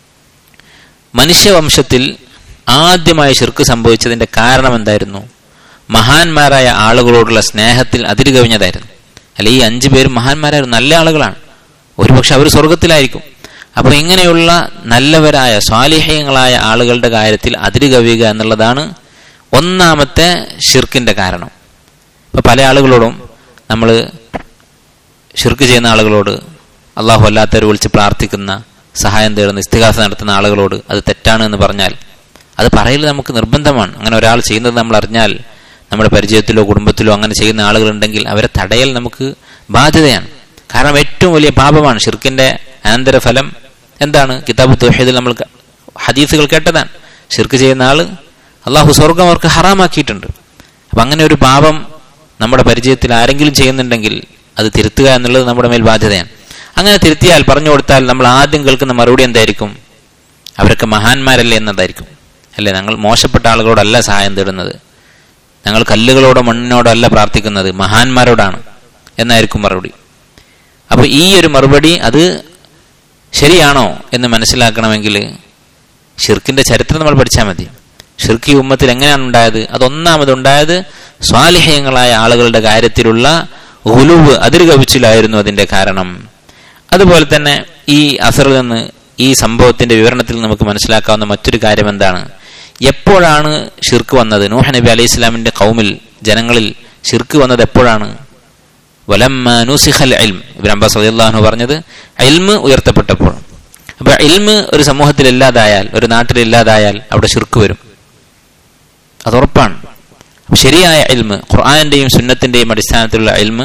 മനുഷ്യവംശത്തിൽ ആദ്യമായി ഷിർക്ക് സംഭവിച്ചതിന്റെ കാരണം എന്തായിരുന്നു? മഹാന്മാരായ ആളുകളോടുള്ള സ്നേഹത്തിൽ അതിര് കവിഞ്ഞതായിരുന്നു. അല്ലെ, ഈ അഞ്ചു പേരും മഹാന്മാരായിരുന്നു, നല്ല ആളുകളാണ്, ഒരുപക്ഷെ അവർ സ്വർഗത്തിലായിരിക്കും. അപ്പൊ ഇങ്ങനെയുള്ള നല്ലവരായ സ്വാലിഹ്യങ്ങളായ ആളുകളുടെ കാര്യത്തിൽ അതിര് കവിയുക എന്നുള്ളതാണ് ഒന്നാമത്തെ ഷിർക്കിന്റെ കാരണം. ഇപ്പൊ പല ആളുകളോടും നമ്മൾ ഷിർക്ക് ചെയ്യുന്ന ആളുകളോട്, അള്ളാഹു അല്ലാത്തവരെ വിളിച്ച് പ്രാർത്ഥിക്കുന്ന, സഹായം തേടുന്ന, ഇസ്തിഗാസ നടത്തുന്ന ആളുകളോട് അത് തെറ്റാണ് എന്ന് പറഞ്ഞാൽ അത് പറയൽ നമുക്ക് നിർബന്ധമാണ്. അങ്ങനെ ഒരാൾ ചെയ്യുന്നത് നമ്മൾ അറിഞ്ഞാൽ, നമ്മുടെ പരിചയത്തിലോ കുടുംബത്തിലോ അങ്ങനെ ചെയ്യുന്ന ആളുകളുണ്ടെങ്കിൽ അവരെ തടയൽ നമുക്ക് ബാധ്യതയാണ്. കാരണം ഏറ്റവും വലിയ പാപമാണ് ഷിർക്കിന്റെ അനന്തരഫലം. എന്താണ്? കിതാബ് തൗഹീദിൽ നമ്മൾ ഹദീസുകൾ കേട്ടതാണ്. ഷിർക്ക് ചെയ്യുന്ന ആള് അള്ളാഹു സ്വർഗം അവർക്ക് ഹറാമാക്കിയിട്ടുണ്ട്. അപ്പൊ അങ്ങനെ ഒരു പാപം നമ്മുടെ പരിചയത്തിൽ ആരെങ്കിലും ചെയ്യുന്നുണ്ടെങ്കിൽ അത് തിരുത്തുക എന്നുള്ളത് നമ്മുടെ മേൽ ബാധ്യതയാണ്. അങ്ങനെ തിരുത്തിയാൽ, പറഞ്ഞു കൊടുത്താൽ നമ്മൾ ആദ്യം കേൾക്കുന്ന മറുപടി എന്തായിരിക്കും? അവരൊക്കെ മഹാന്മാരല്ലേ എന്നതായിരിക്കും. അല്ലേ, ഞങ്ങൾ മോശപ്പെട്ട ആളുകളോടല്ല സഹായം തേടുന്നത്, ഞങ്ങൾ കല്ലുകളോടോ മണ്ണിനോടോ അല്ല പ്രാർത്ഥിക്കുന്നത്, മഹാന്മാരോടാണ് എന്നായിരിക്കും മറുപടി. അപ്പൊ ഈ ഒരു മറുപടി അത് ശരിയാണോ എന്ന് മനസ്സിലാക്കണമെങ്കിൽ ഷിർക്കിന്റെ ചരിത്രം നമ്മൾ പഠിച്ചാൽ മതി. ഷിർക്ക് ഈ ഉമ്മത്തിൽ എങ്ങനെയാണ് ഉണ്ടായത്? അതൊന്നാമതുണ്ടായത് സ്വാലിഹ്യങ്ങളായ ആളുകളുടെ കാര്യത്തിലുള്ള ഗുലുവ്, അതിര് കവിച്ചിലായിരുന്നു അതിന്റെ കാരണം. അതുപോലെ തന്നെ ഈ അസറിൽ നിന്ന്, ഈ സംഭവത്തിന്റെ വിവരണത്തിൽ നമുക്ക് മനസ്സിലാക്കാവുന്ന മറ്റൊരു കാര്യം എന്താണ്? എപ്പോഴാണ് ഷിർക്ക് വന്നത്? നൂഹ് നബി അലൈഹി ഇസ്ലാമിന്റെ ഖൗമിൽ, ജനങ്ങളിൽ ഷിർക്ക് വന്നത് എപ്പോഴാണ്? വലമ്മ നുസിഖൽ ഇൽം, ഇബ്നു അബ്ബാസ് റളിയല്ലാഹു അൻഹു പറഞ്ഞത് ഇൽമ് ഉയർത്തപ്പെട്ടപ്പോൾ. അപ്പൊ ഇൽമ് ഒരു സമൂഹത്തിൽ ഇല്ലാതായാൽ, ഒരു നാട്ടിൽ ഇല്ലാതായാൽ അവിടെ ഷിർക്ക് വരും, അത് ഉറപ്പാണ്. ശരിയായ ഇൽമ്, ഖുർആനിന്റെയും സുന്നത്തിന്റെയും അടിസ്ഥാനത്തിലുള്ള ഇൽമ്,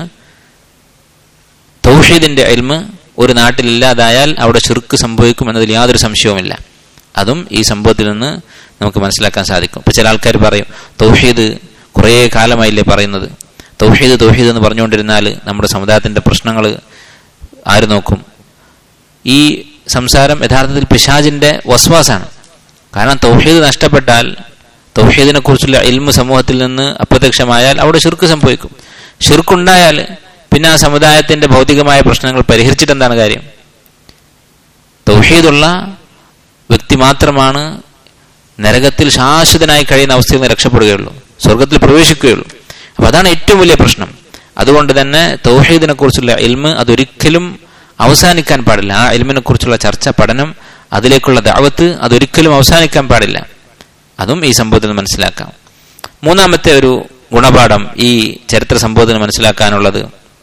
തൗഹീദിന്റെ ഇൽമ് ഒരു നാട്ടിൽ ഇല്ലാതായാൽ അവിടെ ഷിർക്ക് സംഭവിക്കും എന്നതിൽ യാതൊരു സംശയവുമില്ല. അതും ഈ സംഭവത്തിൽ നിന്ന് നമുക്ക് മനസ്സിലാക്കാൻ സാധിക്കും. ഇപ്പൊ ചില ആൾക്കാർ പറയും, തൗഹീദ് കുറേ കാലമായില്ലേ പറയുന്നത്, തൗഹീദ് തൗഹീദ് എന്ന് പറഞ്ഞുകൊണ്ടിരുന്നാൽ നമ്മുടെ സമുദായത്തിന്റെ പ്രശ്നങ്ങൾ ആര് നോക്കും? ഈ സംസാരം യഥാർത്ഥത്തിൽ പിശാചിന്റെ വസ്വാസാണ്. കാരണം തൗഹീദ് നഷ്ടപ്പെട്ടാൽ, തൗഹീദിനെ കുറിച്ചുള്ള ഇൽമു സമൂഹത്തിൽ നിന്ന് അപ്രത്യക്ഷമായാൽ അവിടെ ഷിർക്ക് സംഭവിക്കും. ഷിർക്കുണ്ടായാൽ പിന്നെ ആ സമുദായത്തിന്റെ ഭൗതികമായ പ്രശ്നങ്ങൾ പരിഹരിച്ചിട്ട് എന്താണ് കാര്യം? തൗഹീദുള്ള വ്യക്തി മാത്രമാണ് നരകത്തിൽ ശാശ്വതനായി കഴിയുന്ന അവസ്ഥയിൽ നിന്ന് രക്ഷപ്പെടുകയുള്ളൂ, സ്വർഗത്തിൽ പ്രവേശിക്കുകയുള്ളൂ. അപ്പൊ അതാണ് ഏറ്റവും വലിയ പ്രശ്നം. അതുകൊണ്ട് തന്നെ തൗഹീദിനെ കുറിച്ചുള്ള ഇൽമ് അതൊരിക്കലും അവസാനിക്കാൻ പാടില്ല. ആ ഇൽമിനെ കുറിച്ചുള്ള ചർച്ച, പഠനം, അതിലേക്കുള്ള ദഅവത്ത് അതൊരിക്കലും അവസാനിക്കാൻ പാടില്ല. അതും ഈ സംഭവത്തിൽ മനസ്സിലാക്കാം. മൂന്നാമത്തെ ഒരു ഗുണപാഠം ഈ ചരിത്ര സംഭവത്തിന് മനസ്സിലാക്കാനുള്ളത്,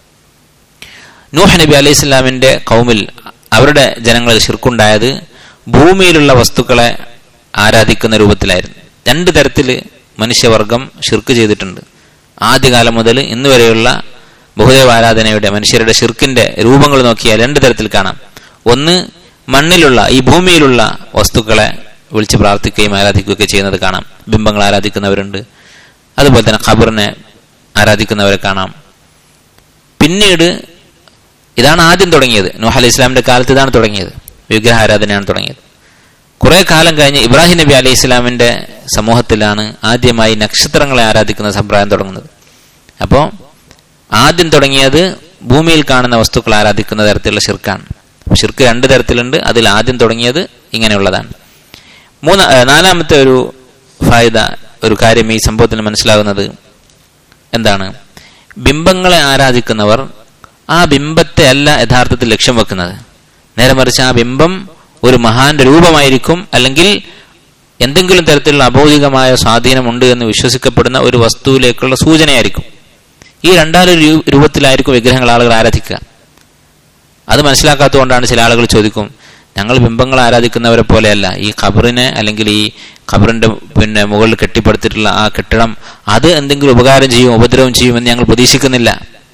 നൂഹ് നബി അലൈഹി ഇസ്ലാമിന്റെ ഖൗമിൽ, അവരുടെ ജനങ്ങളിൽ ഷിർക്കുണ്ടായത് ഭൂമിയിലുള്ള വസ്തുക്കളെ ആരാധിക്കുന്ന രൂപത്തിലായിരുന്നു. രണ്ട് തരത്തിൽ മനുഷ്യവർഗം ഷിർക്ക് ചെയ്തിട്ടുണ്ട്. ആദ്യകാലം മുതൽ ഇന്ന് വരെയുള്ള ബഹുദൈവ ആരാധനയുടെ, മനുഷ്യരുടെ ഷിർക്കിന്റെ രൂപങ്ങൾ നോക്കിയാൽ രണ്ട് തരത്തിൽ കാണാം. ഒന്ന്, മണ്ണിലുള്ള, ഈ ഭൂമിയിലുള്ള വസ്തുക്കളെ വിളിച്ച് പ്രാർത്ഥിക്കുകയും ആരാധിക്കുകയൊക്കെ ചെയ്യുന്നത് കാണാം. ബിംബങ്ങൾ ആരാധിക്കുന്നവരുണ്ട്. അതുപോലെ തന്നെ ഖബറിനെ ആരാധിക്കുന്നവരെ കാണാം. പിന്നീട് ഇതാണ് ആദ്യം തുടങ്ങിയത്, നൂഹ് അലൈഹി ഇസ്ലാമിന്റെ കാലത്ത് ഇതാണ് തുടങ്ങിയത്, വിഗ്രഹ ആരാധനയാണ് തുടങ്ങിയത്. കുറെ കാലം കഴിഞ്ഞ് ഇബ്രാഹിം നബി അലൈഹി ഇസ്ലാമിന്റെ സമൂഹത്തിലാണ് ആദ്യമായി നക്ഷത്രങ്ങളെ ആരാധിക്കുന്ന സമ്പ്രദായം തുടങ്ങുന്നത്. അപ്പോൾ ആദ്യം തുടങ്ങിയത് ഭൂമിയിൽ കാണുന്ന വസ്തുക്കൾ ആരാധിക്കുന്ന തരത്തിലുള്ള ഷിർക്കാണ്. ഷിർക്ക് രണ്ട് തരത്തിലുണ്ട്, അതിൽ ആദ്യം തുടങ്ങിയത് ഇങ്ങനെയുള്ളതാണ്. മൂന്ന് നാലാമത്തെ ഒരു ഫായിദ, ഒരു കാര്യം ഈ സംഭവത്തിൽ മനസ്സിലാകുന്നത് എന്താണ്? ബിംബങ്ങളെ ആരാധിക്കുന്നവർ ആ ബിംബത്തെ അല്ല യഥാർത്ഥത്തിൽ ലക്ഷ്യം വെക്കുന്നത്, നേരെ മറിച്ച് ആ ബിംബം ഒരു മഹാന്റെ രൂപമായിരിക്കും, അല്ലെങ്കിൽ എന്തെങ്കിലും തരത്തിലുള്ള അബൗദികമായ സ്വാധീനമുണ്ട് എന്ന് വിശ്വസിക്കപ്പെടുന്ന ഒരു വസ്തുവിലേക്കുള്ള സൂചനയായിരിക്കും. ഈ രണ്ടാലൊരു രൂപത്തിലായിരിക്കും വിഗ്രഹങ്ങൾ ആളുകൾ ആരാധിക്കുക. അത് മനസ്സിലാക്കാത്തതുകൊണ്ടാണ് ചില ആളുകൾ ചോദിക്കും, ഞങ്ങൾ ബിംബങ്ങൾ ആരാധിക്കുന്നവരെ പോലെയല്ല, ഈ ഖബറിനെ അല്ലെങ്കിൽ ഈ ഖബറിന്റെ പിന്നെ മുകളിൽ കെട്ടിപ്പടുത്തിട്ടുള്ള ആ കെട്ടിടം അത് എന്തെങ്കിലും ഉപകാരം ചെയ്യും ഉപദ്രവം ചെയ്യുമെന്ന് ഞങ്ങൾ പ്രതീക്ഷിക്കുന്നില്ല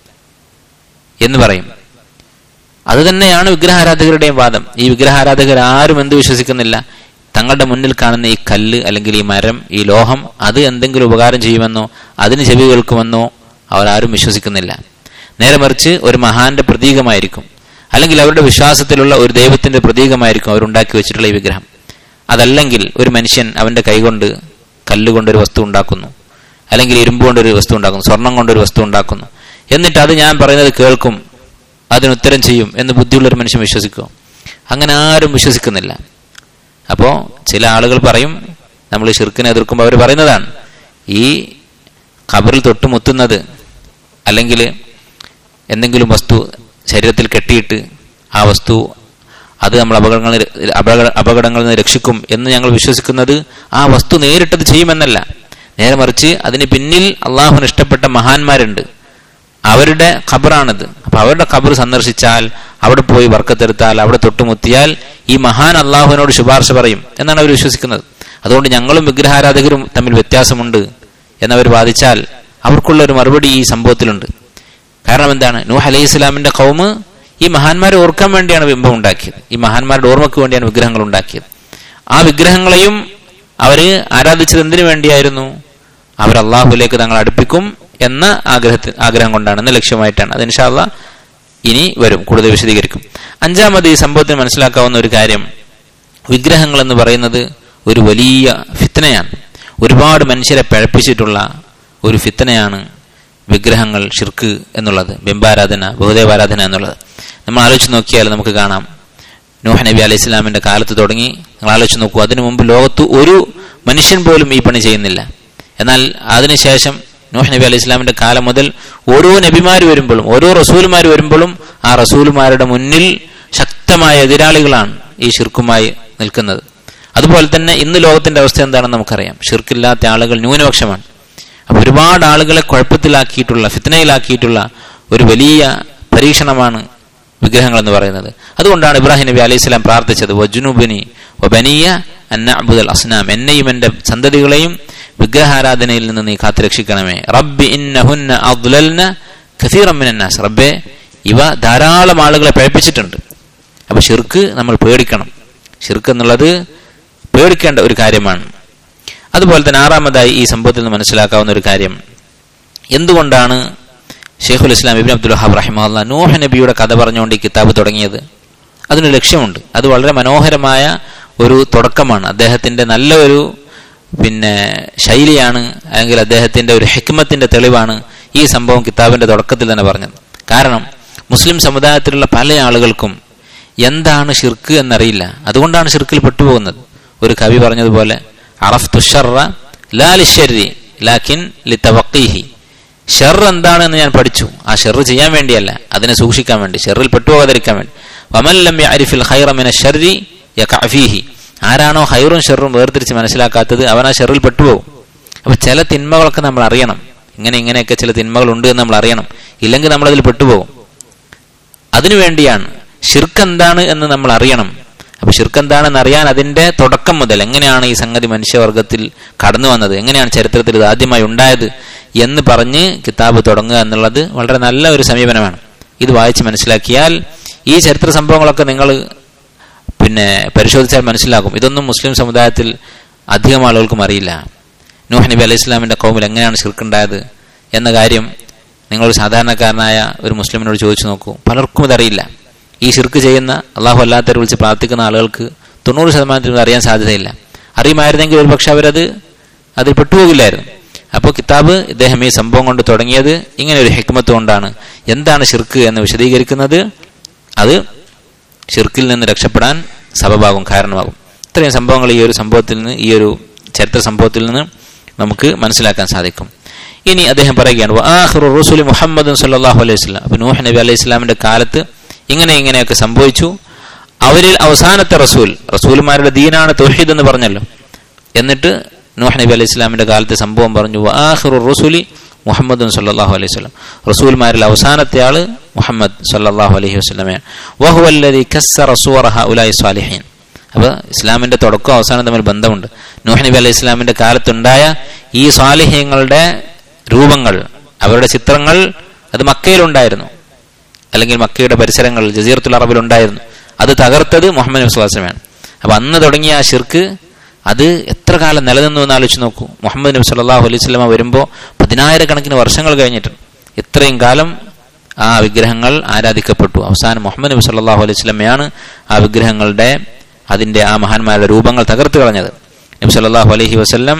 എന്ന് പറയും. അത് തന്നെയാണ് വിഗ്രഹാരാധകരുടെയും വാദം. ഈ വിഗ്രഹാരാധകർ ആരും എന്ത് വിശ്വസിക്കുന്നില്ല, തങ്ങളുടെ മുന്നിൽ കാണുന്ന ഈ കല്ല് അല്ലെങ്കിൽ ഈ മരം, ഈ ലോഹം അത് എന്തെങ്കിലും ഉപകാരം ചെയ്യുമെന്നോ അതിന് ചെവി കേൾക്കുമെന്നോ അവരാരും വിശ്വസിക്കുന്നില്ല. നേരെ മറിച്ച് ഒരു മഹാന്റെ പ്രതീകമായിരിക്കും, അല്ലെങ്കിൽ അവരുടെ വിശ്വാസത്തിലുള്ള ഒരു ദൈവത്തിന്റെ പ്രതീകമായിരിക്കും അവരുണ്ടാക്കി വെച്ചിട്ടുള്ള ഈ വിഗ്രഹം. അതല്ലെങ്കിൽ ഒരു മനുഷ്യൻ അവന്റെ കൈകൊണ്ട് കല്ലുകൊണ്ടൊരു വസ്തു ഉണ്ടാക്കുന്നു, അല്ലെങ്കിൽ ഇരുമ്പ് കൊണ്ടൊരു വസ്തു ഉണ്ടാക്കുന്നു, സ്വർണം കൊണ്ടൊരു വസ്തു ഉണ്ടാക്കുന്നു, എന്നിട്ട് അത് ഞാൻ പറയുന്നത് കേൾക്കും, അതിനുത്തരം ചെയ്യും എന്ന് ബുദ്ധിയുള്ളൊരു മനുഷ്യൻ വിശ്വസിക്കുമോ? അങ്ങനെ ആരും വിശ്വസിക്കുന്നില്ല. അപ്പോൾ ചില ആളുകൾ പറയും, നമ്മൾ ഈ ശിർക്കിനെ എതിർക്കുമ്പോൾ അവർ പറയുന്നതാണ്, ഈ ഖബറിൽ തൊട്ടുമുത്തുന്നത് അല്ലെങ്കിൽ എന്തെങ്കിലും വസ്തു ശരീരത്തിൽ കെട്ടിയിട്ട് ആ വസ്തു അത് നമ്മൾ അപകടങ്ങളിൽ അപകടങ്ങളിൽ നിന്ന് രക്ഷിക്കും എന്ന് ഞങ്ങൾ വിശ്വസിക്കുന്നത് ആ വസ്തു നേരിട്ടത് ചെയ്യുമെന്നല്ല. നേരെ മറിച്ച് അതിന് പിന്നിൽ അള്ളാഹുവിന് ഇഷ്ടപ്പെട്ട മഹാന്മാരുണ്ട്, അവരുടെ ഖബറാണിത്. അപ്പൊ അവരുടെ ഖബർ സന്ദർശിച്ചാൽ, അവിടെ പോയി ബർക്കത്തെടുത്താൽ, അവിടെ തൊട്ടുമുത്തിയാൽ ഈ മഹാൻ അള്ളാഹുവിനോട് ശുപാർശ പറയും എന്നാണ് അവർ വിശ്വസിക്കുന്നത്. അതുകൊണ്ട് ഞങ്ങളും വിഗ്രഹാരാധകരും തമ്മിൽ വ്യത്യാസമുണ്ട് എന്നവർ വാദിച്ചാൽ അവർക്കുള്ള ഒരു മറുപടി ഈ സംഭവത്തിലുണ്ട്. കാരണം എന്താണ്? നൂഹ് അലൈഹി ഇസ്ലാമിന്റെ ഖൗമ് ഈ മഹാന്മാരെ ഓർക്കാൻ വേണ്ടിയാണ് ബിംബം ഉണ്ടാക്കിയത്, ഈ മഹാന്മാരുടെ ഓർമ്മയ്ക്ക് വേണ്ടിയാണ് വിഗ്രഹങ്ങൾ ഉണ്ടാക്കിയത്. ആ വിഗ്രഹങ്ങളെയും അവര് ആരാധിച്ചത് എന്തിനു വേണ്ടിയായിരുന്നു? അവർ അള്ളാഹുലേക്ക് തങ്ങൾ അടുപ്പിക്കും എന്ന ആഗ്രഹത്തിൽ ആഗ്രഹം കൊണ്ടാണ്, എന്ന ലക്ഷ്യമായിട്ടാണ്. അത് ഇൻഷാ അല്ലാഹ് ഇനി വരും, കൂടുതൽ വിശദീകരിക്കും. അഞ്ചാമത് ഈ സംഭവത്തിന് മനസ്സിലാക്കാവുന്ന ഒരു കാര്യം, വിഗ്രഹങ്ങൾ എന്ന് പറയുന്നത് ഒരു വലിയ ഫിത്നയാണ്. ഒരുപാട് മനുഷ്യരെ പഴപ്പിച്ചിട്ടുള്ള ഒരു ഫിത്നയാണ് വിഗ്രഹങ്ങൾ, ഷിർക്ക് എന്നുള്ളത്, ബിംബാരാധന, ബഹുദേവാരാധന എന്നുള്ളത്. നമ്മൾ ആലോചിച്ച് നോക്കിയാൽ നമുക്ക് കാണാം, നൂഹ് നബി അലൈഹി ഇസ്ലാമിന്റെ കാലത്ത് തുടങ്ങി നിങ്ങൾ ആലോചിച്ച് നോക്കൂ, അതിനു മുമ്പ് ലോകത്ത് ഒരു മനുഷ്യൻ പോലും ഈ പണി ചെയ്യുന്നില്ല. എന്നാൽ അതിനുശേഷം നൂഹ് നബി അലൈഹി ഇസ്ലാമിന്റെ കാലം മുതൽ ഓരോ നബിമാർ വരുമ്പോഴും ഓരോ റസൂലുമാർ വരുമ്പോഴും ആ റസൂലുമാരുടെ മുന്നിൽ ശക്തമായ എതിരാളികളാണ് ഈ ഷിർക്കുമായി നിൽക്കുന്നത്. അതുപോലെ തന്നെ ഇന്ന് ലോകത്തിന്റെ അവസ്ഥ എന്താണെന്ന് നമുക്കറിയാം. ഷിർക്കില്ലാത്ത ആളുകൾ ന്യൂനപക്ഷമാണ്. അപ്പൊ ഒരുപാട് ആളുകളെ കുഴപ്പത്തിലാക്കിയിട്ടുള്ള, ഫിത്നയിലാക്കിയിട്ടുള്ള ഒരു വലിയ പരീക്ഷണമാണ് വിഗ്രഹങ്ങൾ എന്ന് പറയുന്നത്. അതുകൊണ്ടാണ് ഇബ്രാഹിം നബി അലൈഹി സ്വലാം പ്രാർത്ഥിച്ചത്, വജുനുബിനി വബനിയ അൻ നഅ്ബുദൽ അസ്നാം, എന്നെയും എന്റെ സന്തതികളെയും വിഗ്രഹാരാധനയിൽ നിന്ന് നീ കാത്തുരക്ഷിക്കണമേ. റബ്ബി ഇന്നഹുന്ന അദ്ലൽന കസീറൻ മിനൻ നാസ്, റബ്ബേ ഇവ ധാരാളം ആളുകളെ പഴപ്പിച്ചിട്ടുണ്ട്. അപ്പൊ ഷിർക്ക് നമ്മൾ പേടിക്കണം. ഷിർക്ക് എന്നുള്ളത് പേടിക്കേണ്ട ഒരു കാര്യമാണ്. അതുപോലെ തന്നെ ആറാമതായി ഈ സംഭവത്തിൽ നിന്ന് മനസ്സിലാക്കാവുന്ന ഒരു കാര്യം, എന്തുകൊണ്ടാണ് ഷെയ്ഖുൽ ഇസ്ലാം ഇബ്നു അബ്ദുൽ വഹാബ് റഹിമഹുല്ലാഹ് നൂഹ് നബിയുടെ കഥ പറഞ്ഞുകൊണ്ട് ഈ കിതാബ് തുടങ്ങിയത്? അതിന് ലക്ഷ്യമുണ്ട്. അത് വളരെ മനോഹരമായ ഒരു തുടക്കമാണ്. അദ്ദേഹത്തിന്റെ നല്ല ഒരു പിന്നെ ശൈലിയാണ്, അല്ലെങ്കിൽ അദ്ദേഹത്തിന്റെ ഒരു ഹിക്മത്തിന്റെ തെളിവാണ് ഈ സംഭവം കിതാബിന്റെ തുടക്കത്തിൽ തന്നെ പറഞ്ഞത്. കാരണം മുസ്ലിം സമുദായത്തിലുള്ള പല ആളുകൾക്കും എന്താണ് ഷിർക്ക് എന്നറിയില്ല. അതുകൊണ്ടാണ് ഷിർക്കിൽ പെട്ടുപോകുന്നത്. ഒരു കവി പറഞ്ഞതുപോലെ, അറഫ്തു ശർറ ലാ ലിശ്ശർരി ലാകിൻ ലിതവഖീഹി, ഷർ എന്താണെന്ന് ഞാൻ പഠിച്ചു, ആ ഷർ ചെയ്യാൻ വേണ്ടിയല്ല, അതിനെ സൂക്ഷിക്കാൻ വേണ്ടി, ഷറിൽ പെട്ടുപോകാതിരിക്കാൻ വേണ്ടി. വമൻ ലം യഅരിഫിൽ ഖൈറ മിന ശർരി യഖഅ ഫീഹി, ആരാണോ ഹൈറും ഷെറും വേർതിരിച്ച് മനസ്സിലാക്കാത്തത് അവൻ ആ ഷെറിൽ പെട്ടുപോകും. അപ്പൊ ചില തിന്മകളൊക്കെ നമ്മൾ അറിയണം, ഇങ്ങനെ ഇങ്ങനെയൊക്കെ ചില തിന്മകൾ ഉണ്ട് എന്ന് നമ്മൾ അറിയണം, ഇല്ലെങ്കിൽ നമ്മളതിൽ പെട്ടുപോകും. അതിനുവേണ്ടിയാണ് ഷിർക്ക് എന്താണ് എന്ന് നമ്മൾ അറിയണം. അപ്പൊ ഷിർക്ക് എന്താണെന്ന് അറിയാൻ അതിന്റെ തുടക്കം മുതൽ എങ്ങനെയാണ് ഈ സംഗതി മനുഷ്യവർഗത്തിൽ കടന്നു വന്നത്, എങ്ങനെയാണ് ചരിത്രത്തിൽ ഇത് ആദ്യമായി ഉണ്ടായത് എന്ന് പറഞ്ഞ് കിതാബ് തുടങ്ങുക എന്നുള്ളത് വളരെ നല്ല ഒരു സമീപനമാണ്. ഇത് വായിച്ച് മനസ്സിലാക്കിയാൽ ഈ ചരിത്ര സംഭവങ്ങളൊക്കെ നിങ്ങൾ പിന്നെ പരിശോധിച്ചാൽ മനസ്സിലാകും. ഇതൊന്നും മുസ്ലിം സമുദായത്തിൽ അധികം ആളുകൾക്കും അറിയില്ല. നൂഹ് നബി അലൈഹി ഇസ്ലാമിന്റെ ഖൗമിൽ എങ്ങനെയാണ് ഷിർക്കുണ്ടായത് എന്ന കാര്യം നിങ്ങൾ സാധാരണക്കാരനായ ഒരു മുസ്ലിമിനോട് ചോദിച്ചു നോക്കൂ, പലർക്കും ഇതറിയില്ല. ഈ ഷിർക്ക് ചെയ്യുന്ന, അള്ളാഹു അല്ലാത്തവരെ വിളിച്ച് പ്രാർത്ഥിക്കുന്ന ആളുകൾക്ക് തൊണ്ണൂറ് ശതമാനത്തിനും അറിയാൻ സാധ്യതയില്ല. അറിയുമായിരുന്നെങ്കിൽ ഒരു പക്ഷെ അവരത് അതിൽ പെട്ടുപോകില്ലായിരുന്നു. അപ്പോൾ കിതാബ് ഇദ്ദേഹം ഈ സംഭവം കൊണ്ട് തുടങ്ങിയത് ഇങ്ങനെ ഒരു ഹിക്മത്ത് കൊണ്ടാണ്. എന്താണ് ഷിർക്ക് എന്ന് വിശദീകരിക്കുന്നത്, അത് ഷിർക്കിൽ നിന്ന് രക്ഷപ്പെടാൻ സബബാകും, കാരണമാകും. ഇത്രയും സംഭവങ്ങൾ ഈ ഒരു സംഭവത്തിൽ നിന്ന്, ഈ ഒരു ചരിത്ര സംഭവത്തിൽ നിന്ന് നമുക്ക് മനസ്സിലാക്കാൻ സാധിക്കും. ഇനി അദ്ദേഹം പറയുകയാണ്, വആഖിറു റസൂലി മുഹമ്മദ് സല്ലല്ലാഹു അലൈഹി വസല്ലം. അപ്പോൾ നൂഹ് നബി അലൈഹി ഇസ്ലാമിന്റെ കാലത്ത് ഇങ്ങനെ ഇങ്ങനെയൊക്കെ സംഭവിച്ചു. അവരിൽ അവസാനത്തെ റസൂൽ, റസൂൽമാരുടെ ദീനാണ് തൗഹീദ് എന്ന് പറഞ്ഞല്ലോ. എന്നിട്ട് നൂഹ് നബി അലൈഹി ഇസ്ലാമിന്റെ കാലത്തെ സംഭവം പറഞ്ഞു, വആഖിറു റസൂലി മുഹമ്മദുൻ സല്ലല്ലാഹു അലൈഹി വസല്ലം, റസൂൽമാരിൽ അവസാനത്തെ ആള് മുഹമ്മദ് സല്ലല്ലാഹു അലൈഹി വസല്ലമയാണ്. വഹുവല്ലദീ കസ്സറ സൂറ ഹഉലാഇ സ്വാലിഹീൻ. അപ്പോൾ ഇസ്ലാമിന്റെ തുടക്കം അവസാനം തമ്മിൽ ബന്ധമുണ്ട്. നൂഹ് നബി അലൈഹി ഇസ്ലാമിന്റെ കാലത്തുണ്ടായ ഈ സ്വാലിഹീങ്ങളുടെ രൂപങ്ങൾ, അവരുടെ ചിത്രങ്ങൾ അത് മക്കയിലുണ്ടായിരുന്നു, അല്ലെങ്കിൽ മക്കയുടെ പരിസരങ്ങൾ ജസീറത്തുൽ അറബിൽ ഉണ്ടായിരുന്നു. അത് തകർത്തത് മുഹമ്മദ് നബി സ്വല്ലല്ലാഹു അലൈഹി വസല്ലമയാണ്. അപ്പൊ അന്ന് തുടങ്ങിയ ആ ശിർക്ക് അത് എത്ര കാലം നിലനിന്നു എന്ന് ആലോചിച്ച് നോക്കൂ. മുഹമ്മദ് നബി സല്ലല്ലാഹു അലൈഹി വസല്ലമ വരുമ്പോൾ പതിനായിരക്കണക്കിന് വർഷങ്ങൾ കഴിഞ്ഞിട്ടുണ്ട്. ഇത്രയും കാലം ആ വിഗ്രഹങ്ങൾ ആരാധിക്കപ്പെട്ടു. അവസാനം മുഹമ്മദ് നബി സല്ലല്ലാഹു അലൈഹി വസല്ലമയാണ് ആ വിഗ്രഹങ്ങളുടെ, അതിന്റെ ആ മഹാന്മാരുടെ രൂപങ്ങൾ തകർത്ത് കളഞ്ഞത്. നബി സല്ലല്ലാഹു അലൈഹി വസല്ലം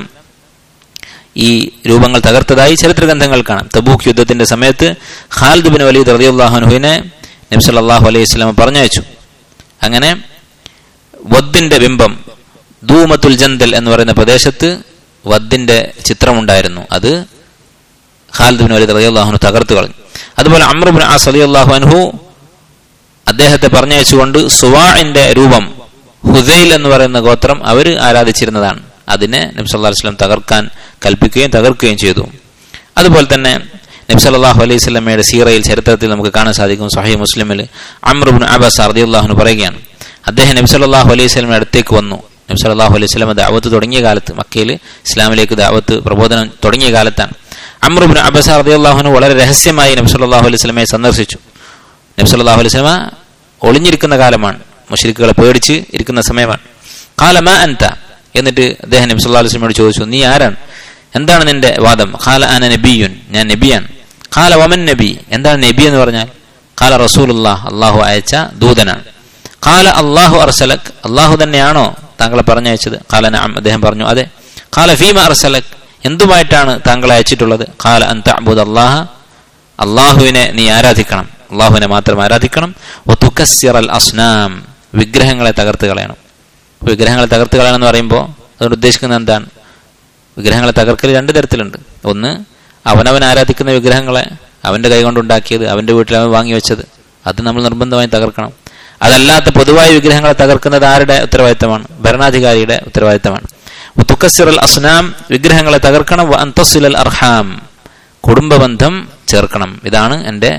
ഈ രൂപങ്ങൾ തകർത്തതായി ചരിത്ര ഗ്രന്ഥങ്ങൾ കാണാം. തബൂക്ക് യുദ്ധത്തിന്റെ സമയത്ത് ഖാലിദ് ബിൻ വലീദ് റളിയല്ലാഹു അൻഹുവിനെ നബി സല്ലല്ലാഹു അലൈഹി വസല്ലം പറഞ്ഞയച്ചു. അങ്ങനെ വദ്ദിന്റെ ബിംബം ധൂമത്തുൽ ജന്ദൽ എന്ന് പറയുന്ന പ്രദേശത്ത് വദ്ദിന്റെ ചിത്രമുണ്ടായിരുന്നു. അത് ഖാലിദ് ബിൻ വലീദ് റളിയല്ലാഹു അൻഹു തകർത്തു കളഞ്ഞു. അതുപോലെ അംർ ഇബ്നു ആസ് റളിയല്ലാഹു അൻഹു അദ്ദേഹത്തെ പറഞ്ഞയച്ചുകൊണ്ട് സുവാഇന്റെ രൂപം, ഹുദൈൽ എന്ന് പറയുന്ന ഗോത്രം അവർ ആരാധിച്ചിരുന്നതാണ്, അതിനെ നബി സല്ലല്ലാഹു അലൈഹി വസല്ലം തകർക്കാൻ കൽപ്പിക്കുകയും തകർക്കുകയും ചെയ്തു. അതുപോലെ തന്നെ നബി സല്ലല്ലാഹു അലൈഹി വസല്ലമയുടെ സീറയിൽ, ചരിത്രത്തിൽ നമുക്ക് കാണാൻ സാധിക്കും. സ്വഹീഹ് മുസ്ലിമിൽ അംർ ഇബ്നു അബസ റളിയല്ലാഹു അൻഹു പറയുകയാണ്, അദ്ദേഹം നബി സല്ലല്ലാഹു അലൈഹി വസല്ലമയുടെ അടുത്തേക്ക് വന്നു. നബി സല്ലല്ലാഹു അലൈഹി വസല്ലം ദഅവത്ത് തുടങ്ങിയ കാലത്ത്, മക്കയിൽ ഇസ്ലാമിലേക്ക് ദഅവത്ത് പ്രബോധനം തുടങ്ങിയ കാലത്താണ്. അംർ ഇബ്നു അബസ റളിയല്ലാഹു അൻഹു വളരെ രഹസ്യമായി നബി സല്ലല്ലാഹു അലൈഹി വസല്ലമയെ സന്ദർശിച്ചു. നബി സല്ലല്ലാഹു അലൈഹി വസല്ലമ ഒളിഞ്ഞിരിക്കുന്ന കാലമാണ്, മുശ്രിക്കുകളെ പേടിച്ച് ഇരിക്കുന്ന സമയമാണ്. ഖാല മാ അൻത, എന്നിട്ട് അദ്ദേഹം നബി സല്ലല്ലാഹു അലൈഹി വസല്ലമയോട് ചോദിച്ചു, നീ ആരാണ്, എന്താണ് നിന്റെ വാദം? ഖാല അന നബിയുൻ, ഞാൻ നബിയാണ്. ഖാല വമൻ നബി, എന്താണ് നബി എന്ന് പറഞ്ഞാൽ? ഖാല റസൂലുള്ളാഹ്, അല്ലാഹു അയച്ച ദൂതനാണ്. ഖാല അല്ലാഹു അർസലക്, അല്ലാഹു തന്നെയാണോ താങ്കളെ പറഞ്ഞയച്ചത്? ഖാല നഅം, അദ്ദേഹം പറഞ്ഞു അതെ. ഖാല ഫീമ അർസലക്, എന്തുമായിട്ടാണ് താങ്കളെ അയച്ചിട്ടുള്ളത്? ഖാല അൻ തഅബുദല്ലാഹ, അല്ലാഹുവിനെ നീ ആരാധിക്കണം, അല്ലാഹുവിനെ മാത്രം ആരാധിക്കണം. വതുകസ്സിറൽ അസ്നാം, വിഗ്രഹങ്ങളെ തകർത്ത് കളയണം. വിഗ്രഹങ്ങളെ തകർത്ത് കളയണം എന്ന് പറയുമ്പോൾ അതുകൊണ്ട് ഉദ്ദേശിക്കുന്നത് എന്താണ്? വിഗ്രഹങ്ങളെ തകർക്കൽ രണ്ട് തരത്തിലുണ്ട്. ഒന്ന്, അവനവൻ ആരാധിക്കുന്ന വിഗ്രഹങ്ങളെ അവന്റെ കൈകൊണ്ടുണ്ടാക്കിയത്, അവന്റെ വീട്ടിൽ അവൻ വാങ്ങി വെച്ചത്, അത് നമ്മൾ നിർബന്ധമായും തകർക്കണം. അതല്ലാത്ത പൊതുവായ വിഗ്രഹങ്ങളെ തകർക്കുന്നത് ആരുടെ ഉത്തരവാദിത്തമാണ്? ഭരണാധികാരിയുടെ ഉത്തരവാദിത്തമാണ്. തുക്കസ്സിറൽ അസ്നാം, വിഗ്രഹങ്ങളെ തകർക്കണം. വഅൻതസിലൽ അർഹാം, കുടുംബബന്ധം ചേർക്കണം. ഇതാണ് എൻ്റെ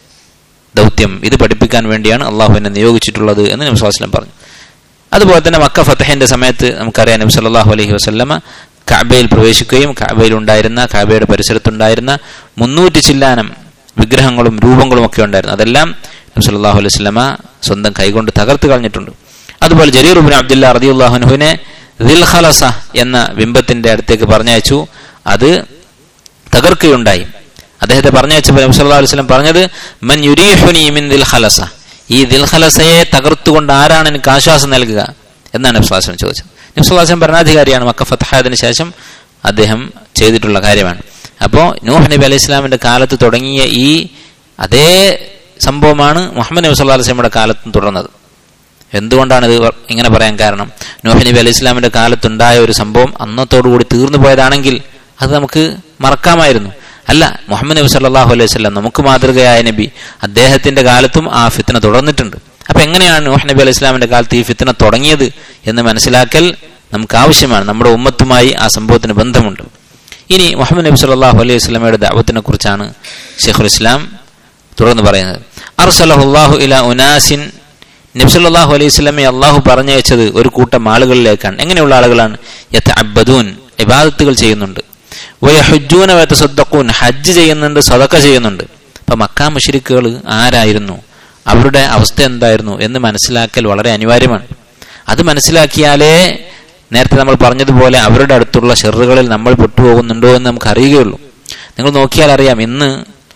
ദൗത്യം, ഇത് പഠിപ്പിക്കാൻ വേണ്ടിയാണ് അള്ളാഹു എന്നെ നിയോഗിച്ചിട്ടുള്ളത് എന്ന് നബി സല്ലല്ലാഹു അലൈഹി വസല്ലം പറഞ്ഞു. അതുപോലെ തന്നെ മക്ക ഫതഹിന്റെ സമയത്ത് നമുക്കറിയാം, നബി സല്ലല്ലാഹു അലൈഹി വസല്ലമ കഅബയിൽ പ്രവേശിക്കുകയും കഅബയിൽ ഉണ്ടായിരുന്ന, കഅബയുടെ പരിസരത്തുണ്ടായിരുന്ന മുന്നൂറ്റി ചില്ലാനം വിഗ്രഹങ്ങളും രൂപങ്ങളും ഒക്കെ ഉണ്ടായിരുന്നു. അതെല്ലാം നബി സല്ലല്ലാഹു അലൈഹി വസല്ലമ സ്വന്തം കൈകൊണ്ട് തകർത്ത് കളഞ്ഞിട്ടുണ്ട്. അതുപോലെ ജരീർ ഇബ്നു അബ്ദുല്ലാഹ് റളിയല്ലാഹു അൻഹുവിനെ ദിൽ ഖലസ എന്ന ബിംബത്തിന്റെ അടുത്തേക്ക് പറഞ്ഞയച്ചു, അത് തകർക്കുകയുണ്ടായി. അദ്ദേഹത്തെ പറഞ്ഞയച്ചപ്പോൾ നബി സല്ലല്ലാഹു അലൈഹി വസല്ലം പറഞ്ഞത്, മൻ യുരീഹുനി മിൻ ദിൽ ഖലസ, ഈ ദിൽ ഖലസയെ തകർത്തുകൊണ്ട് ആരാണ് എനിക്ക് ആശ്വാസം നൽകുക എന്നാണ് നബി സല്ലല്ലാഹു അലൈഹി വസല്ലം ചോദിച്ചത്. നബി സല്ലല്ലാഹു അലൈഹി വസല്ലം ഭരണാധികാരിയാണ്, മക്ക ഫതഹായതിനു ശേഷം അദ്ദേഹം ചെയ്തിട്ടുള്ള കാര്യമാണ്. അപ്പോൾ നൂഹ് നബി അലൈഹി ഇസ്ലാമിന്റെ കാലത്ത് തുടങ്ങിയ ഈ അതേ സംഭവമാണ് മുഹമ്മദ് നബി സല്ലല്ലാഹു അലൈഹി വസല്ലമയുടെ കാലത്തും തുടർന്നത്. എന്തുകൊണ്ടാണ് ഇത് ഇങ്ങനെ പറയാൻ കാരണം? നൂഹ് നബി അലൈഹി ഇസ്ലാമിന്റെ കാലത്തുണ്ടായ ഒരു സംഭവം അന്നത്തോടുകൂടി തീർന്നു പോയതാണെങ്കിൽ അത് നമുക്ക് മറക്കാമായിരുന്നു. അല്ല, മുഹമ്മദ് നബി സല്ലല്ലാഹു അലൈഹി വസല്ലം നമുക്ക് മാതൃകയായ നബി, അദ്ദേഹത്തിന്റെ കാലത്തും ആ ഫിത്ന തുടർന്നിട്ടുണ്ട്. അപ്പൊ എങ്ങനെയാണ് നൂഹ് നബി അലൈഹി ഇസ്ലാമിന്റെ കാലത്ത് ഈ ഫിത്ന തുടങ്ങിയത് എന്ന് മനസ്സിലാക്കൽ നമുക്ക് ആവശ്യമാണ്. നമ്മുടെ ഉമ്മത്തുമായി ആ സംഭവത്തിന് ബന്ധമുണ്ട്. ഇനി മുഹമ്മദ് നബി സല്ലല്ലാഹു അലൈഹി വസല്ലമയുടെ ദഅവത്തിനെ കുറിച്ചാണ് ശൈഖുൽ ഇസ്ലാം തുടർന്ന് പറയുന്നത്. അർസലഹുല്ലാഹു ഇലാ ഉനാസിൻ, നബി സല്ലല്ലാഹു അലൈഹി വസല്ലമയെ അല്ലാഹു പറഞ്ഞയച്ചത് ഒരു കൂട്ടം ആളുകളിലേക്കാണ്. എങ്ങനെയുള്ള ആളുകളാണ്? യതഅബ്ബദൂൻ, ഇബാദത്തുകൾ ചെയ്യുന്നുണ്ട്. വയഹുജ്ജൂന വയതസദ്ദഖൂൻ, ഹജ്ജ് ചെയ്യുന്നുണ്ട്, സദഖ ചെയ്യുന്നുണ്ട്. അപ്പൊ മക്ക മുശ്രിക്കുകൾ ആരായിരുന്നു, അവരുടെ അവസ്ഥ എന്തായിരുന്നു എന്ന് മനസ്സിലാക്കൽ വളരെ അനിവാര്യമാണ്. അത് മനസ്സിലാക്കിയാലേ നേരത്തെ നമ്മൾ പറഞ്ഞതുപോലെ അവരുടെ അടുത്തുള്ള ഷെറുകളിൽ നമ്മൾ പെട്ടുപോകുന്നുണ്ടോ എന്ന് നമുക്ക് അറിയുകയുള്ളൂ. നിങ്ങൾ നോക്കിയാൽ അറിയാം, ഇന്ന്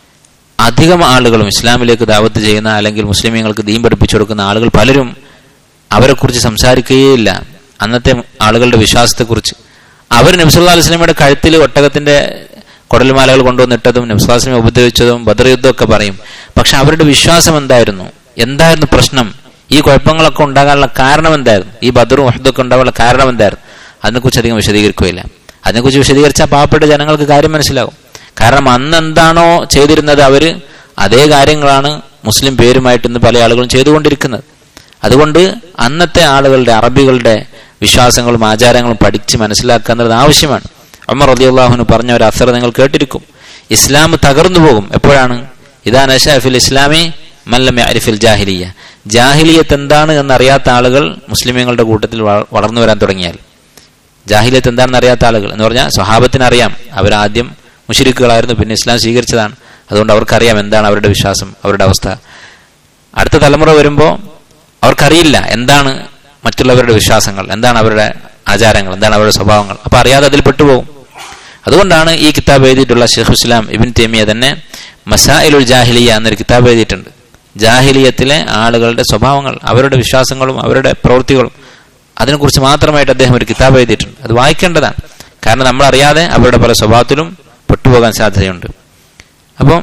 അധികം ആളുകളും ഇസ്ലാമിലേക്ക് ദാവത്ത് ചെയ്യുന്ന, അല്ലെങ്കിൽ മുസ്ലിമീങ്ങൾക്ക് ദീൻ പഠിപ്പിച്ചു കൊടുക്കുന്ന ആളുകൾ പലരും അവരെക്കുറിച്ച് സംസാരിക്കുകയില്ല, അന്നത്തെ ആളുകളുടെ വിശ്വാസത്തെക്കുറിച്ച്. അവർ നബി സല്ലല്ലാഹു അലൈഹി വസല്ലമയുടെ കഴുത്തിൽ ഒട്ടകത്തിന്റെ കുടൽമാലകൾ കൊണ്ടുവന്നിട്ടതും നബി സല്ലല്ലാഹു അലൈഹി വസല്ലമയെ ഉപദ്രവിച്ചതും ബദർ യുദ്ധമൊക്കെ പറയും. പക്ഷെ അവരുടെ വിശ്വാസം എന്തായിരുന്നു? എന്തായിരുന്നു പ്രശ്നം? ഈ കുഴപ്പങ്ങളൊക്കെ ഉണ്ടാകാനുള്ള കാരണം എന്തായിരുന്നു? ഈ ബദറും ഉഹ്ദൊക്കെ ഉണ്ടാകാനുള്ള കാരണം എന്തായിരുന്നു? അതിനെക്കുറിച്ച് അധികം വിശദീകരിക്കുകയില്ല. അതിനെക്കുറിച്ച് വിശദീകരിച്ചാൽ പാവപ്പെട്ട ജനങ്ങൾക്ക് കാര്യം മനസ്സിലാവും. കാരണം അന്ന് എന്താണോ ചെയ്തിരുന്നത് അവര്, അതേ കാര്യങ്ങളാണ് മുസ്ലിം പേരുമായിട്ട് ഇന്ന് പല ആളുകളും ചെയ്തുകൊണ്ടിരിക്കുന്നത്. അതുകൊണ്ട് അന്നത്തെ ആളുകളുടെ അറബികളുടെ വിശ്വാസങ്ങളും ആചാരങ്ങളും പഠിച്ച് മനസ്സിലാക്കുക എന്നുള്ളത് ആവശ്യമാണ്. ഉമർ റളിയല്ലാഹു അൻഹു പറഞ്ഞ ഒരു അസർ നിങ്ങൾ കേട്ടിരിക്കും. ഇസ്ലാം തകർന്നു പോകും എപ്പോഴാണ്? ഇദാ നശഅ ഫിൽ ഇസ്ലാമി മൻ ലം യഅരിഫിൽ ജാഹിലിയ്യ. ജാഹിലിയത്ത് എന്താണ് എന്നറിയാത്ത ആളുകൾ മുസ്ലിമീങ്ങളുടെ കൂട്ടത്തിൽ വളർന്നു വരാൻ തുടങ്ങിയാൽ, ജാഹിലിയത്ത് എന്താണെന്ന് അറിയാത്ത ആളുകൾ എന്ന് പറഞ്ഞാൽ സ്വഹാബത്തിന് അറിയാം, അവരാദ്യം മുശ്രിക്കുകളായിരുന്നു, പിന്നെ ഇസ്ലാം സ്വീകരിച്ചതാണ്. അതുകൊണ്ട് അവർക്കറിയാം എന്താണ് അവരുടെ വിശ്വാസം, അവരുടെ അവസ്ഥ. അടുത്ത തലമുറ വരുമ്പോൾ അവർക്കറിയില്ല എന്താണ് മറ്റുള്ളവരുടെ വിശ്വാസങ്ങൾ, എന്താണ് അവരുടെ ആചാരങ്ങൾ, എന്താണ് അവരുടെ സ്വഭാവങ്ങൾ. അപ്പൊ അറിയാതെ അതിൽ പെട്ടുപോകും. അതുകൊണ്ടാണ് ഈ കിതാബ് എഴുതിയിട്ടുള്ള ഷെയ്ഖുൽ ഇസ്ലാം ഇബ്നു തൈമിയ്യ തന്നെ മസായിലുൽ ജാഹിലിയ്യ എന്നൊരു കിതാബ് എഴുതിയിട്ടുണ്ട്. ജാഹിലിയത്തിലെ ആളുകളുടെ സ്വഭാവങ്ങൾ, അവരുടെ വിശ്വാസങ്ങളും അവരുടെ പ്രവൃത്തികളും, അതിനെക്കുറിച്ച് മാത്രമായിട്ട് അദ്ദേഹം ഒരു കിതാബ് എഴുതിയിട്ടുണ്ട്. അത് വായിക്കേണ്ടതാണ്. കാരണം നമ്മൾ അറിയാതെ അവരുടെ പല സ്വഭാവത്തിലും പെട്ടുപോകാൻ സാധ്യതയുണ്ട്. അപ്പോൾ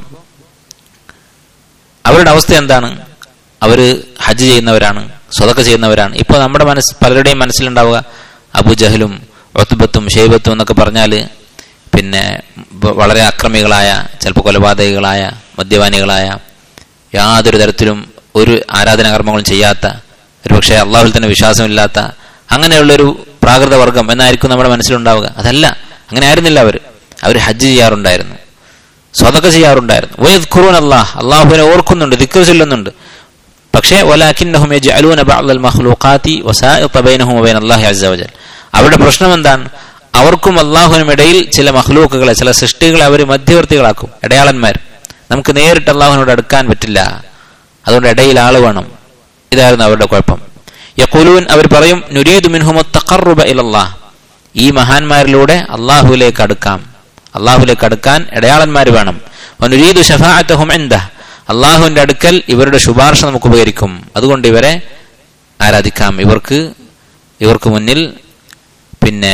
അവരുടെ അവസ്ഥ എന്താണ്? അവര് ഹജ്ജ് ചെയ്യുന്നവരാണ്, സ്വതക്ക ചെയ്യുന്നവരാണ്. ഇപ്പോൾ നമ്മുടെ മനസ്സ് പലരുടെയും മനസ്സിലുണ്ടാവുക അബൂജഹലും ഉത്ബത്തും ഷൈബത്തും എന്നൊക്കെ പറഞ്ഞാൽ പിന്നെ വളരെ അക്രമികളായ, ചിലപ്പോൾ കൊലപാതകികളായ, മദ്യപാനികളായ, യാതൊരു തരത്തിലും ഒരു ആരാധനാകർമ്മങ്ങളും ചെയ്യാത്ത, ഒരുപക്ഷെ അള്ളാഹുവിൽ തന്നെ വിശ്വാസമില്ലാത്ത അങ്ങനെയുള്ളൊരു പ്രാകൃത വർഗം എന്നായിരിക്കും നമ്മുടെ മനസ്സിലുണ്ടാവുക. അതല്ല, അങ്ങനെ ആയിരുന്നില്ല. അവർ അവർ ഹജ്ജ് ചെയ്യാറുണ്ടായിരുന്നു, സ്വതക്ക ചെയ്യാറുണ്ടായിരുന്നു. വയദ്കുറൂന അല്ലാഹ്, അള്ളാഹുവിനെ ഓർക്കുന്നുണ്ട്, ദിക്ർ ചൊല്ലുന്നുണ്ട്. പക്ഷേ വലാകിന്നഹും യജ്അലൂന ബഅദൽ മഖ്ലൂഖാതി വസായിത ബൈനഹും വബൈന അല്ലാഹി അസ്സ വജൽ. അവരുടെ പ്രശ്നം എന്താണ്? അവർക്കും അള്ളാഹുവിനും ഇടയിൽ ചില മഖ്ലൂക്കുകളെ, ചില സൃഷ്ടികളെ അവർ മധ്യവർത്തികളാക്കും, ഇടയാളന്മാർ. നമുക്ക് നേരിട്ട് അള്ളാഹുവിനോട് അടുക്കാൻ പറ്റില്ല, അതുകൊണ്ട് ഇടയിൽ ആള് വേണം. ഇതായിരുന്നു അവരുടെ കുഴപ്പം. യഖൂലൂൻ, അവർ പറയും, നുരീദു മിൻഹുമു തഖർറുബ ഇലല്ലാഹ്, ഈ മഹാന്മാരിലൂടെ അള്ളാഹുവിലേക്ക് അടുക്കാം, അള്ളാഹുവിലേക്ക് അടുക്കാൻ ഇടയാളന്മാർ വേണം. വനുരീദു ശഫാഅതഹും ഇൻദഹ്, അള്ളാഹുവിന്റെ അടുക്കൽ ഇവരുടെ ശുപാർശ നമുക്ക് ഉപകരിക്കും, അതുകൊണ്ട് ഇവരെ ആരാധിക്കാം, ഇവർക്ക് ഇവർക്ക് മുന്നിൽ പിന്നെ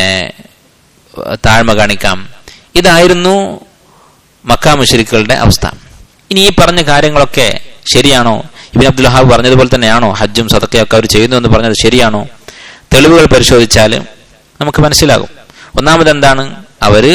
താഴ്മ കാണിക്കാം. ഇതായിരുന്നു മക്ക മുശ്രിക്കുകളുടെ അവസ്ഥ. ഇനി ഈ പറഞ്ഞ കാര്യങ്ങളൊക്കെ ശരിയാണോ? ഇബ്നു അബ്ദുൽ വഹാബ് പറഞ്ഞതുപോലെ തന്നെയാണോ ഹജ്ജും സദഖയൊക്കെ അവർ ചെയ്യുന്നു എന്ന് പറഞ്ഞത് ശരിയാണോ? തെളിവുകൾ പരിശോധിച്ചാൽ നമുക്ക് മനസ്സിലാകും. ഒന്നാമത് എന്താണ്? അവര്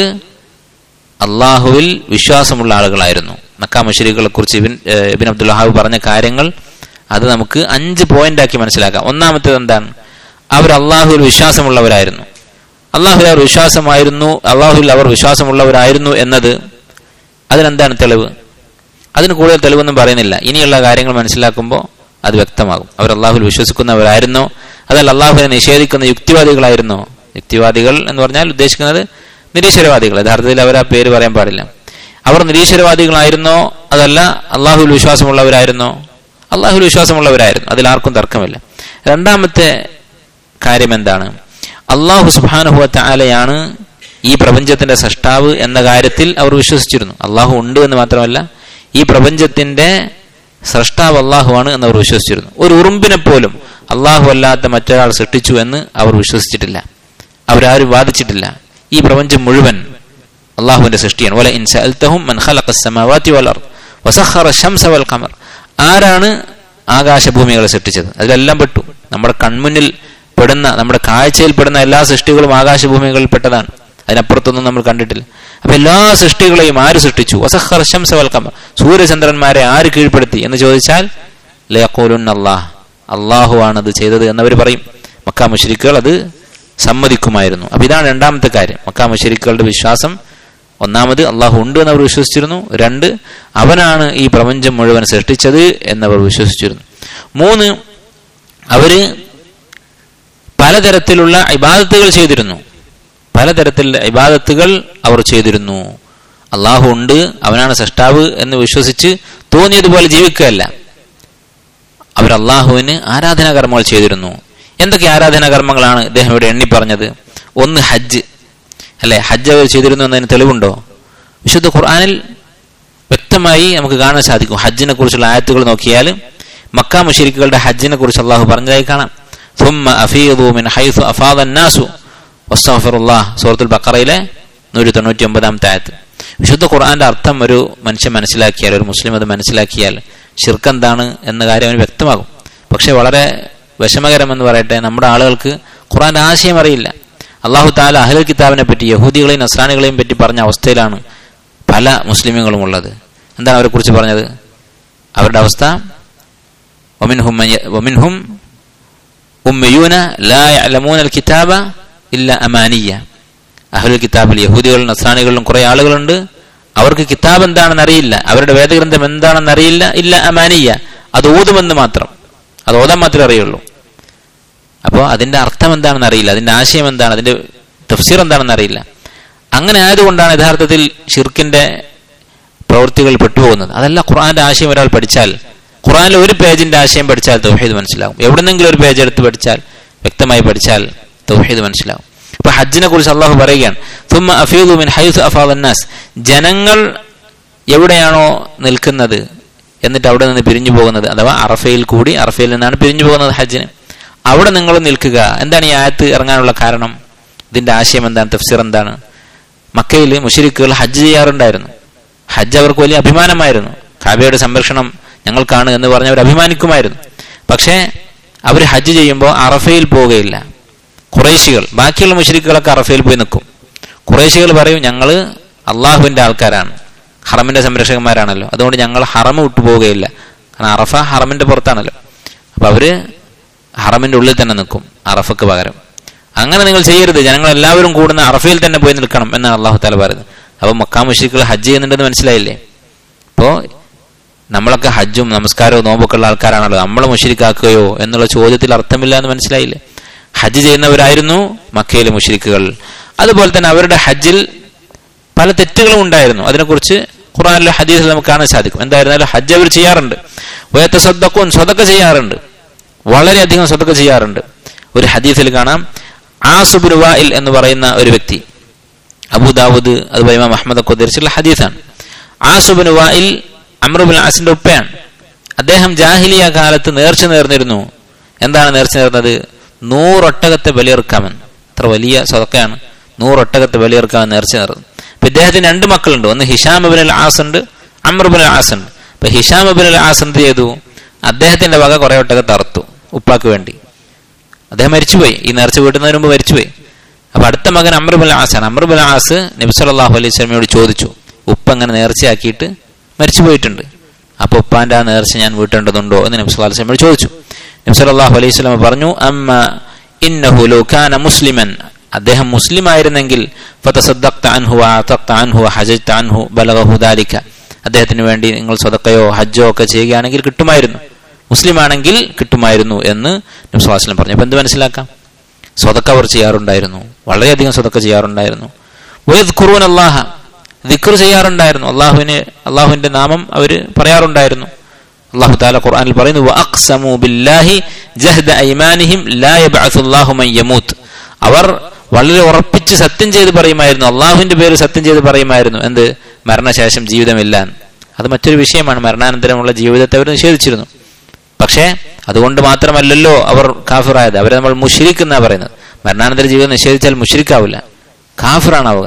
അള്ളാഹുവിൽ വിശ്വാസമുള്ള ആളുകളായിരുന്നു. മക്ക മുശ്രിക്കുകളെ കുറിച്ച് ഇബ്ൻ ഇബ്നു അബ്ദുൽ വഹാബ് പറഞ്ഞ കാര്യങ്ങൾ അത് നമുക്ക് അഞ്ച് പോയിന്റ് ആക്കി മനസ്സിലാക്കാം. ഒന്നാമത്തേത് എന്താണ്? അവർ അള്ളാഹുവിൽ വിശ്വാസമുള്ളവരായിരുന്നു. അള്ളാഹുവിൽ അവർ വിശ്വാസമായിരുന്നു അള്ളാഹുവിൽ അവർ വിശ്വാസമുള്ളവരായിരുന്നു എന്നത് അതിനെന്താണ് തെളിവ്? അതിന് കൂടുതൽ തെളിവൊന്നും പറയുന്നില്ല. ഇനിയുള്ള കാര്യങ്ങൾ മനസ്സിലാക്കുമ്പോൾ അത് വ്യക്തമാകും. അവർ അള്ളാഹുവിൽ വിശ്വസിക്കുന്നവരായിരുന്നോ, അതല്ല അള്ളാഹുവിനെ നിഷേധിക്കുന്ന യുക്തിവാദികളായിരുന്നോ? യുക്തിവാദികൾ എന്ന് പറഞ്ഞാൽ ഉദ്ദേശിക്കുന്നത് നിരീശ്വരവാദികൾ. യഥാർത്ഥത്തിൽ അവർ ആ പേര് പറയാൻ പാടില്ല. അവർ നിരീശ്വരവാദികളായിരുന്നോ, അതല്ല അള്ളാഹുവിൽ വിശ്വാസമുള്ളവരായിരുന്നോ? അള്ളാഹുവിൽ വിശ്വാസമുള്ളവരായിരുന്നു, അതിൽ ആർക്കും തർക്കമില്ല. രണ്ടാമത്തെ കാര്യം എന്താണ്? അള്ളാഹു സുബ്ഹാനഹു വ തആലയാണ് ഈ പ്രപഞ്ചത്തിന്റെ സൃഷ്ടാവ് എന്ന കാര്യത്തിൽ അവർ വിശ്വസിച്ചിരുന്നു. അള്ളാഹു ഉണ്ട് എന്ന് മാത്രമല്ല, ഈ പ്രപഞ്ചത്തിന്റെ സൃഷ്ടാവ് അള്ളാഹുവാണ് എന്ന് അവർ വിശ്വസിച്ചിരുന്നു. ഒരു ഉറുമ്പിനെ പോലും അള്ളാഹു അല്ലാത്ത മറ്റൊരാൾ സൃഷ്ടിച്ചു എന്ന് അവർ വിശ്വസിച്ചിട്ടില്ല, അവരാരും വാദിച്ചിട്ടില്ല. ഈ പ്രപഞ്ചം മുഴുവൻ അള്ളാഹുവിന്റെ സൃഷ്ടിയാണ്. വല ഇൻ സഅൽതഹും മൻ ഖലഖസ് സമാവാതി വൽ അർദ് വസഖറ ശംസ വൽ ഖമർ, ആരാണ് ആകാശഭൂമികളെ സൃഷ്ടിച്ചത്? അതിലെല്ലാം പെട്ടു. നമ്മുടെ കൺമുന്നിൽ പെടുന്ന, നമ്മുടെ കാഴ്ചയിൽ പെടുന്ന എല്ലാ സൃഷ്ടികളും ആകാശഭൂമികളിൽ പെട്ടതാണ്. അതിനപ്പുറത്തൊന്നും നമ്മൾ കണ്ടിട്ടില്ല. അപ്പൊ എല്ലാ സൃഷ്ടികളെയും ആര് സൃഷ്ടിച്ചു? വസഖറ ശംസ വൽ ഖമർ, സൂര്യചന്ദ്രന്മാരെ ആര് കീഴ്പ്പെടുത്തി എന്ന് ചോദിച്ചാൽ ലയഖൂലുൻ അല്ലാഹ്, അള്ളാഹു ആണത് ചെയ്തത് എന്നവർ പറയും. മക്ക മുശ്രിക്കുകൾ അത് സമ്മതിക്കുമായിരുന്നു. അപ്പൊ ഇതാണ് രണ്ടാമത്തെ കാര്യം. മക്ക മുശ്രിക്കുകളുടെ വിശ്വാസം ഒന്നാമത് അള്ളാഹു ഉണ്ട് എന്നവർ വിശ്വസിച്ചിരുന്നു. രണ്ട്, അവനാണ് ഈ പ്രപഞ്ചം മുഴുവൻ സൃഷ്ടിച്ചത് എന്നവർ വിശ്വസിച്ചിരുന്നു. മൂന്ന്, അവര് പലതരത്തിലുള്ള ഇബാദത്തുകൾ ചെയ്തിരുന്നു. പലതരത്തിലുള്ള ഇബാദത്തുകൾ അവർ ചെയ്തിരുന്നു. അള്ളാഹു ഉണ്ട്, അവനാണ് സൃഷ്ടാവ് എന്ന് വിശ്വസിച്ച് തോന്നിയതുപോലെ ജീവിക്കുകയല്ല, അവർ അള്ളാഹുവിന് ആരാധനാകർമ്മങ്ങൾ ചെയ്തിരുന്നു. എന്തൊക്കെ ആരാധനാകർമ്മങ്ങളാണ് ഇദ്ദേഹം ഇവിടെ എണ്ണി പറഞ്ഞത്? ഒന്ന് ഹജ്ജ്, അല്ലെ? ഹജ്ജ് അവർ ചെയ്തിരുന്നു എന്നതിന് തെളിവുണ്ടോ? വിശുദ്ധ ഖുർആനിൽ വ്യക്തമായി നമുക്ക് കാണാൻ സാധിക്കും. ഹജ്ജിനെ കുറിച്ചുള്ള ആയത്തുകൾ നോക്കിയാൽ മക്ക മുശ്രിക്കുകളുടെ ഹജ്ജിനെ കുറിച്ച് അള്ളാഹു പറഞ്ഞതായി കാണാം. ثم أفيضوا من حيث أفاض الناس واستغفروا الله, സൂറത്തുൽ ബഖറയിലെ നൂറ്റി തൊണ്ണൂറ്റി ഒമ്പതാമത്തെ ആയത്ത്. വിശുദ്ധ ഖുർആന്റെ അർത്ഥം ഒരു മനുഷ്യൻ മനസ്സിലാക്കിയാൽ, ഒരു മുസ്ലിം അത് മനസ്സിലാക്കിയാൽ ശിർക്ക് എന്താണ് എന്ന കാര്യം അവന് വ്യക്തമാകും. പക്ഷെ വളരെ വിഷമകരമെന്ന് പറയട്ടെ, നമ്മുടെ ആളുകൾക്ക് ഖുർആന്റെ ആശയം അറിയില്ല. അള്ളാഹു തആല അഹ്ലുൽ കിതാബിനെ പറ്റി, യഹൂദികളെയും നസ്രാനികളെയും പറ്റി പറഞ്ഞ അവസ്ഥയിലാണ് പല മുസ്ലിമുകളും ഉള്ളത്. എന്താണ് അവരെ കുറിച്ച് പറഞ്ഞത്? അവരുടെ അവസ്ഥ വമിൻഹും വമിൻഹും ഉമ്മയൂന ലാ യഅലമൂനൽ കിതാബ ഇല്ല അമാനിയ. അഹ്ലുൽ കിതാബിൽ യഹൂദികളും നസ്രാനികളിലും കുറെ ആളുകളുണ്ട്, അവർക്ക് കിതാബ് എന്താണെന്ന് അറിയില്ല, അവരുടെ വേദഗ്രന്ഥം എന്താണെന്ന് അറിയില്ല. ഇല്ല അമാനിയ, അത് ഓതുമെന്ന് മാത്രം, അത് ഓതാൻ മാത്രമേ അറിയുള്ളൂ. അപ്പോൾ അതിന്റെ അർത്ഥം എന്താണെന്ന് അറിയില്ല, അതിന്റെ ആശയം എന്താണ്, അതിന്റെ തഫ്സീർ എന്താണെന്ന് അറിയില്ല. അങ്ങനെ ആയതുകൊണ്ടാണ് യഥാർത്ഥത്തിൽ ഷിർക്കിന്റെ പ്രവൃത്തികൾ പെട്ടുപോകുന്നത്. അതല്ല, ഖുർആന്റെ ആശയം ഒരാൾ പഠിച്ചാൽ, ഖുർആനിലെ ഒരു പേജിന്റെ ആശയം പഠിച്ചാൽ തൗഹീദ് മനസ്സിലാവും. എവിടെന്നെങ്കിലും ഒരു പേജ് എടുത്ത് പഠിച്ചാൽ, വ്യക്തമായി പഠിച്ചാൽ തൗഹീദ് മനസ്സിലാവും. ഇപ്പൊ ഹജ്ജിനെ കുറിച്ച് അള്ളാഹു പറയുകയാണ്, തുമ്മ അഫീദു മിൻ ഹൈസു അഫാദന്നാസ്, ജനങ്ങൾ എവിടെയാണോ നിൽക്കുന്നത് എന്നിട്ട് അവിടെ നിന്ന് പിരിഞ്ഞു പോകുന്നത്, അഥവാ അറഫയിൽ കൂടി, അറഫയിൽ നിന്നാണ് പിരിഞ്ഞു പോകുന്നത് ഹജ്ജിന്, അവിടെ നിങ്ങൾ നിൽക്കുക. എന്താണ് ഈ ആയത്ത് ഇറങ്ങാനുള്ള കാരണം? ഇതിന്റെ ആശയം എന്താണ്, തഫ്സീർ എന്താണ്? മക്കയിൽ മുശ്രിക്കുകൾ ഹജ്ജ് ചെയ്യാറുണ്ടായിരുന്നു. ഹജ്ജ് അവർക്ക് വലിയ അഭിമാനമായിരുന്നു. കഅബയുടെ സംരക്ഷണം ഞങ്ങൾക്കാണ് എന്ന് പറഞ്ഞ് അവർ അഭിമാനിക്കുമായിരുന്നു. പക്ഷേ അവർ ഹജ്ജ് ചെയ്യുമ്പോൾ അറഫയിൽ പോവുകയില്ല. ഖുറൈശികൾ, ബാക്കിയുള്ള മുശ്രിക്കുകളൊക്കെ അറഫയിൽ പോയി നിൽക്കും. ഖുറൈശികൾ പറയും, ഞങ്ങൾ അള്ളാഹുവിന്റെ ആൾക്കാരാണ്, ഹറമിന്റെ സംരക്ഷകന്മാരാണല്ലോ, അതുകൊണ്ട് ഞങ്ങൾ ഹറം വിട്ടു പോവുകയില്ല. കാരണം അറഫ ഹറമിന്റെ പുറത്താണല്ലോ. അപ്പൊ അവര് ഹറമിന്റെ ഉള്ളിൽ തന്നെ നിൽക്കും അറഫക്ക് പകരം. അങ്ങനെ നിങ്ങൾ ചെയ്യരുത്, ജനങ്ങൾ എല്ലാവരും കൂടുന്ന അറഫയിൽ തന്നെ പോയി നിൽക്കണം എന്നാണ് അള്ളാഹു തആല പറയുന്നത്. അപ്പൊ മക്കാ മുശ്രിക്കുകൾ ഹജ്ജ് ചെയ്യുന്നുണ്ടെന്ന് മനസ്സിലായില്ലേ? അപ്പോ നമ്മളൊക്കെ ഹജ്ജും നമസ്കാരവും നോമ്പൊക്കെ ഉള്ള ആൾക്കാരാണല്ലോ, നമ്മളെ മുശ്രിക്കാക്കുകയോ എന്നുള്ള ചോദ്യത്തിൽ അർത്ഥമില്ല എന്ന് മനസ്സിലായില്ലേ? ഹജ്ജ് ചെയ്യുന്നവരായിരുന്നു മക്കയിലെ മുശ്രിക്കുകൾ. അതുപോലെ തന്നെ അവരുടെ ഹജ്ജിൽ പല തെറ്റുകളും ഉണ്ടായിരുന്നു. അതിനെക്കുറിച്ച് ഖുർആനിലെ ഹദീസിൽ നമുക്ക് കാണാൻ സാധിക്കും. എന്തായിരുന്നാലും ഹജ്ജ് അവർ ചെയ്യാറുണ്ട്. വയതസദ്ദഖൂൻ, സ്വതക്ക ചെയ്യാറുണ്ട്, വളരെയധികം സ്വതക്ക ചെയ്യാറുണ്ട്. ഒരു ഹദീസിൽ കാണാം, ആസ് ഇബ്നു വാഇൽ എന്ന് പറയുന്ന ഒരു വ്യക്തി, അബൂദാവൂദ് അതുപോലെ ഇമാം അഹ്മദ് ഒക്കെ ഉദ്ധരിച്ചിട്ടുള്ള ഹദീസാണ്. Aas ibn Wail Amr ibn ആസിന്റെ ഉപ്പയാണ്. അദ്ദേഹം ജാഹിലിയ കാലത്ത് നേർച്ച നേർന്നിരുന്നു. എന്താണ് നേർച്ച നേർന്നത്? നൂറൊട്ടകത്തെ ബലിയെറുക്കാമെന്ന്. അത്ര വലിയ സ്വതക്കയാണ്, നൂറൊട്ടകത്തെ ബലിയെറുക്കാമെന്ന് നേർച്ച നേർന്നു. അപ്പൊ ഇദ്ദേഹത്തിന് രണ്ട് മക്കളുണ്ട്, ഒന്ന് ഹിഷാം ഇബ്നുൽ ആസ് ഉണ്ട്, അംർ ഇബ്നുൽ ആസ് ഉണ്ട്. അപ്പൊ ഹിഷാം ഇബ്നുൽ ആസ് എന്ത് ചെയ്തു? അദ്ദേഹത്തിന്റെ വക കുറെ ഒട്ടകത്തെ അറുത്തു ഉപ്പാക്ക് വേണ്ടി. അദ്ദേഹം മരിച്ചുപോയി, ഈ നേർച്ച വീട്ടുന്നതിന് മുമ്പ് മരിച്ചുപോയി. അപ്പൊ അടുത്ത മകൻ അംർ ഇബ്നുൽ ആസ് ആണ്. അംർ ഇബ്നുൽ ആസ് നബി സല്ലല്ലാഹു അലൈഹി വസല്ലമയോട് ചോദിച്ചു, ഉപ്പ അങ്ങനെ നേർച്ചയാക്കിയിട്ട് മരിച്ചു പോയിട്ടുണ്ട്, അപ്പൊ ഉപ്പാന്റെ ആ നേർച്ച ഞാൻ വീട്ടേണ്ടതുണ്ടോ എന്ന് നബി സല്ലല്ലാഹു അലൈഹി വസല്ലമയോട് ചോദിച്ചു. നബി സല്ലല്ലാഹു അലൈഹി വസല്ലം പറഞ്ഞു, അമ്മ ഇന്നഹു ലൗ കാന മുസ്ലിമൻ, അദ്ദേഹം മുസ്ലിം ആയിരുന്നെങ്കിൽ ഫതസദ്ദഖ്ത അൻഹു വഅതഖ്ത അൻഹു വഹജജ്ത അൻഹു ബലഗഹു ദാലിക, അദ്ദേഹത്തിന് വേണ്ടി നിങ്ങൾ സ്വതക്കയോ ഹജ്ജോ ഒക്കെ ചെയ്യുകയാണെങ്കിൽ കിട്ടുമായിരുന്നു, മുസ്ലിം ആണെങ്കിൽ കിട്ടുമായിരുന്നു എന്ന് നബി സല്ലല്ലാഹു അലൈഹി വസല്ലം പറഞ്ഞു. അപ്പൊ എന്ത് മനസ്സിലാക്കാം? സ്വതക്ക അവർ ചെയ്യാറുണ്ടായിരുന്നു, വളരെയധികം സ്വതക്ക ചെയ്യാറുണ്ടായിരുന്നു. വയദ്കുറൂന അല്ലാഹ, ദിക്ർ ചെയ്യാറുണ്ടായിരുന്നു, അള്ളാഹുവിനെ അള്ളാഹുവിന്റെ നാമം അവർ പറയാറുണ്ടായിരുന്നു. അല്ലാഹു തആല ഖുർആനിൽ പറയുന്നു, വഅഖ്സമു ബില്ലാഹി ജഹ്ദ ഐമാനിഹിം ലാ യബ്അസുല്ലാഹു മൻ യമൂത്ത്, അവർ വളരെ ഉറപ്പിച്ച് സത്യം ചെയ്ത് പറയുമായിരുന്നു, അള്ളാഹുവിന്റെ പേര് സത്യം ചെയ്ത് പറയുമായിരുന്നു, എന്ത്? മരണശേഷം ജീവിതമില്ല. അത് മറ്റൊരു വിഷയമാണ്, മരണാനന്തരമുള്ള ജീവിതത്തെ അവർ നിഷേധിച്ചിരുന്നു. പക്ഷേ അതുകൊണ്ട് മാത്രമല്ലല്ലോ അവർ കാഫിറായത്, അവരെ നമ്മൾ മുശ്രിക്ക് എന്നാ പറയുന്നത്. മരണാനന്തര ജീവിതം നിഷേധിച്ചാൽ മുശ്രിക്കാവില്ല, കാഫിറാണാവുക.